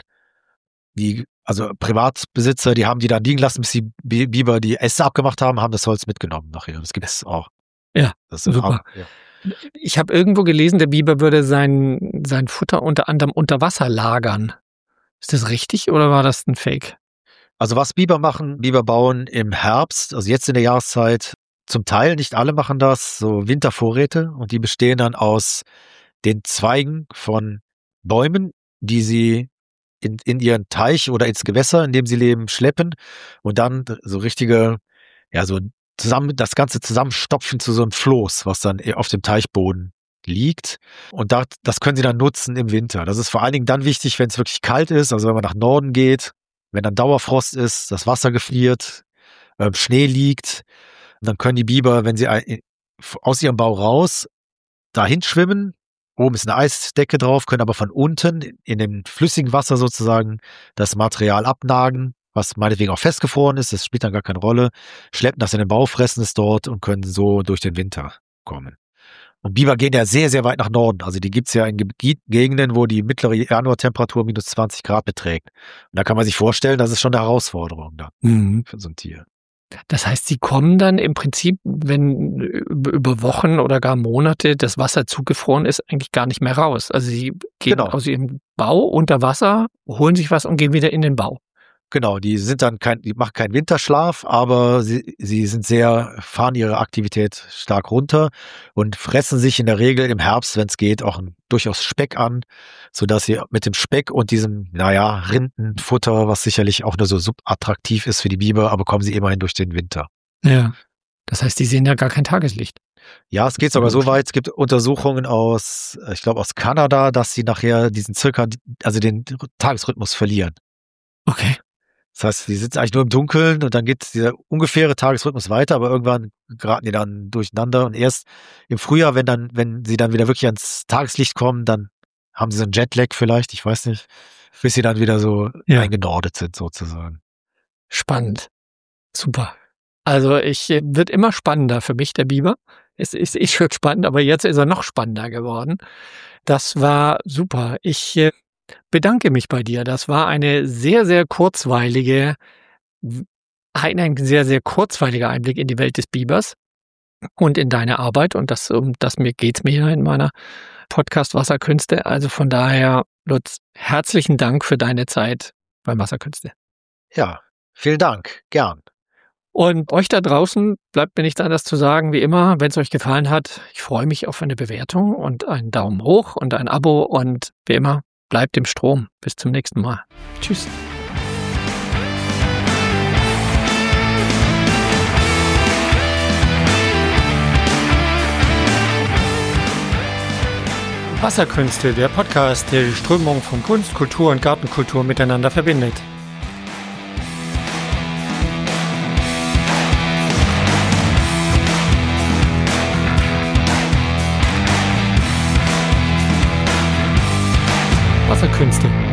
die, also Privatbesitzer, die haben die dann liegen lassen, bis die Biber die Äste abgemacht haben, haben das Holz mitgenommen nachher. Das gibt es auch. Ja, das super. Auch, ja. Ich habe irgendwo gelesen, der Biber würde sein, sein Futter unter anderem unter Wasser lagern. Ist das richtig oder war das ein Fake? Also was Biber machen, Biber bauen im Herbst, also jetzt in der Jahreszeit, zum Teil, nicht alle machen das, so Wintervorräte und die bestehen dann aus den Zweigen von Bäumen, die sie in, in ihren Teich oder ins Gewässer, in dem sie leben, schleppen und dann so richtige, ja so zusammen, das Ganze zusammenstopfen zu so einem Floß, was dann auf dem Teichboden liegt. Und da, das können sie dann nutzen im Winter. Das ist vor allen Dingen dann wichtig, wenn es wirklich kalt ist, also wenn man nach Norden geht, wenn dann Dauerfrost ist, das Wasser gefriert, äh, Schnee liegt, dann können die Biber, wenn sie ein, aus ihrem Bau raus, dahin schwimmen. Oben ist eine Eisdecke drauf, können aber von unten in dem flüssigen Wasser sozusagen das Material abnagen, was meinetwegen auch festgefroren ist, das spielt dann gar keine Rolle, schleppen das in den Bau, fressen es dort und können so durch den Winter kommen. Und Biber gehen ja sehr, sehr weit nach Norden. Also die gibt's ja in Gegenden, wo die mittlere Januartemperatur minus zwanzig Grad beträgt. Und da kann man sich vorstellen, das ist schon eine Herausforderung da mhm. für so ein Tier. Das heißt, sie kommen dann im Prinzip, wenn über Wochen oder gar Monate das Wasser zugefroren ist, eigentlich gar nicht mehr raus. Also sie gehen genau. aus ihrem Bau unter Wasser, holen sich was und gehen wieder in den Bau. Genau, die sind dann kein, die machen keinen Winterschlaf, aber sie, sie sind sehr, fahren ihre Aktivität stark runter und fressen sich in der Regel im Herbst, wenn es geht, auch ein, durchaus Speck an, sodass sie mit dem Speck und diesem, naja, Rindenfutter, was sicherlich auch nur so subattraktiv ist für die Biber, aber kommen sie immerhin durch den Winter. Ja, das heißt, die sehen ja gar kein Tageslicht. Ja, es geht sogar so weit, es gibt Untersuchungen aus, ich glaube aus Kanada, dass sie nachher diesen circa, also den Tagesrhythmus verlieren. Okay. Das heißt, die sitzen eigentlich nur im Dunkeln und dann geht dieser ungefähre Tagesrhythmus weiter, aber irgendwann geraten die dann durcheinander und erst im Frühjahr, wenn dann, wenn sie dann wieder wirklich ans Tageslicht kommen, dann haben sie so einen Jetlag vielleicht, ich weiß nicht, bis sie dann wieder so ja. eingenordet sind sozusagen. Spannend. Super. Also ich wird immer spannender für mich, der Biber. Es ist eh schon spannend, aber jetzt ist er noch spannender geworden. Das war super. Ich bedanke mich bei dir. Das war eine sehr, sehr kurzweilige, ein, ein sehr, sehr kurzweiliger Einblick in die Welt des Bibers und in deine Arbeit. Und das, um das mir geht's mir in meiner Podcast Wasserkünste. Also von daher, Lutz, herzlichen Dank für deine Zeit beim Wasserkünste. Ja, vielen Dank. Gern. Und euch da draußen bleibt mir nichts anderes zu sagen, wie immer, wenn es euch gefallen hat, ich freue mich auf eine Bewertung und einen Daumen hoch und ein Abo und wie immer, bleibt im Strom. Bis zum nächsten Mal. Tschüss. Wasserkünste, der Podcast, der die Strömung von Kunst, Kultur und Gartenkultur miteinander verbindet. Wasserkünste.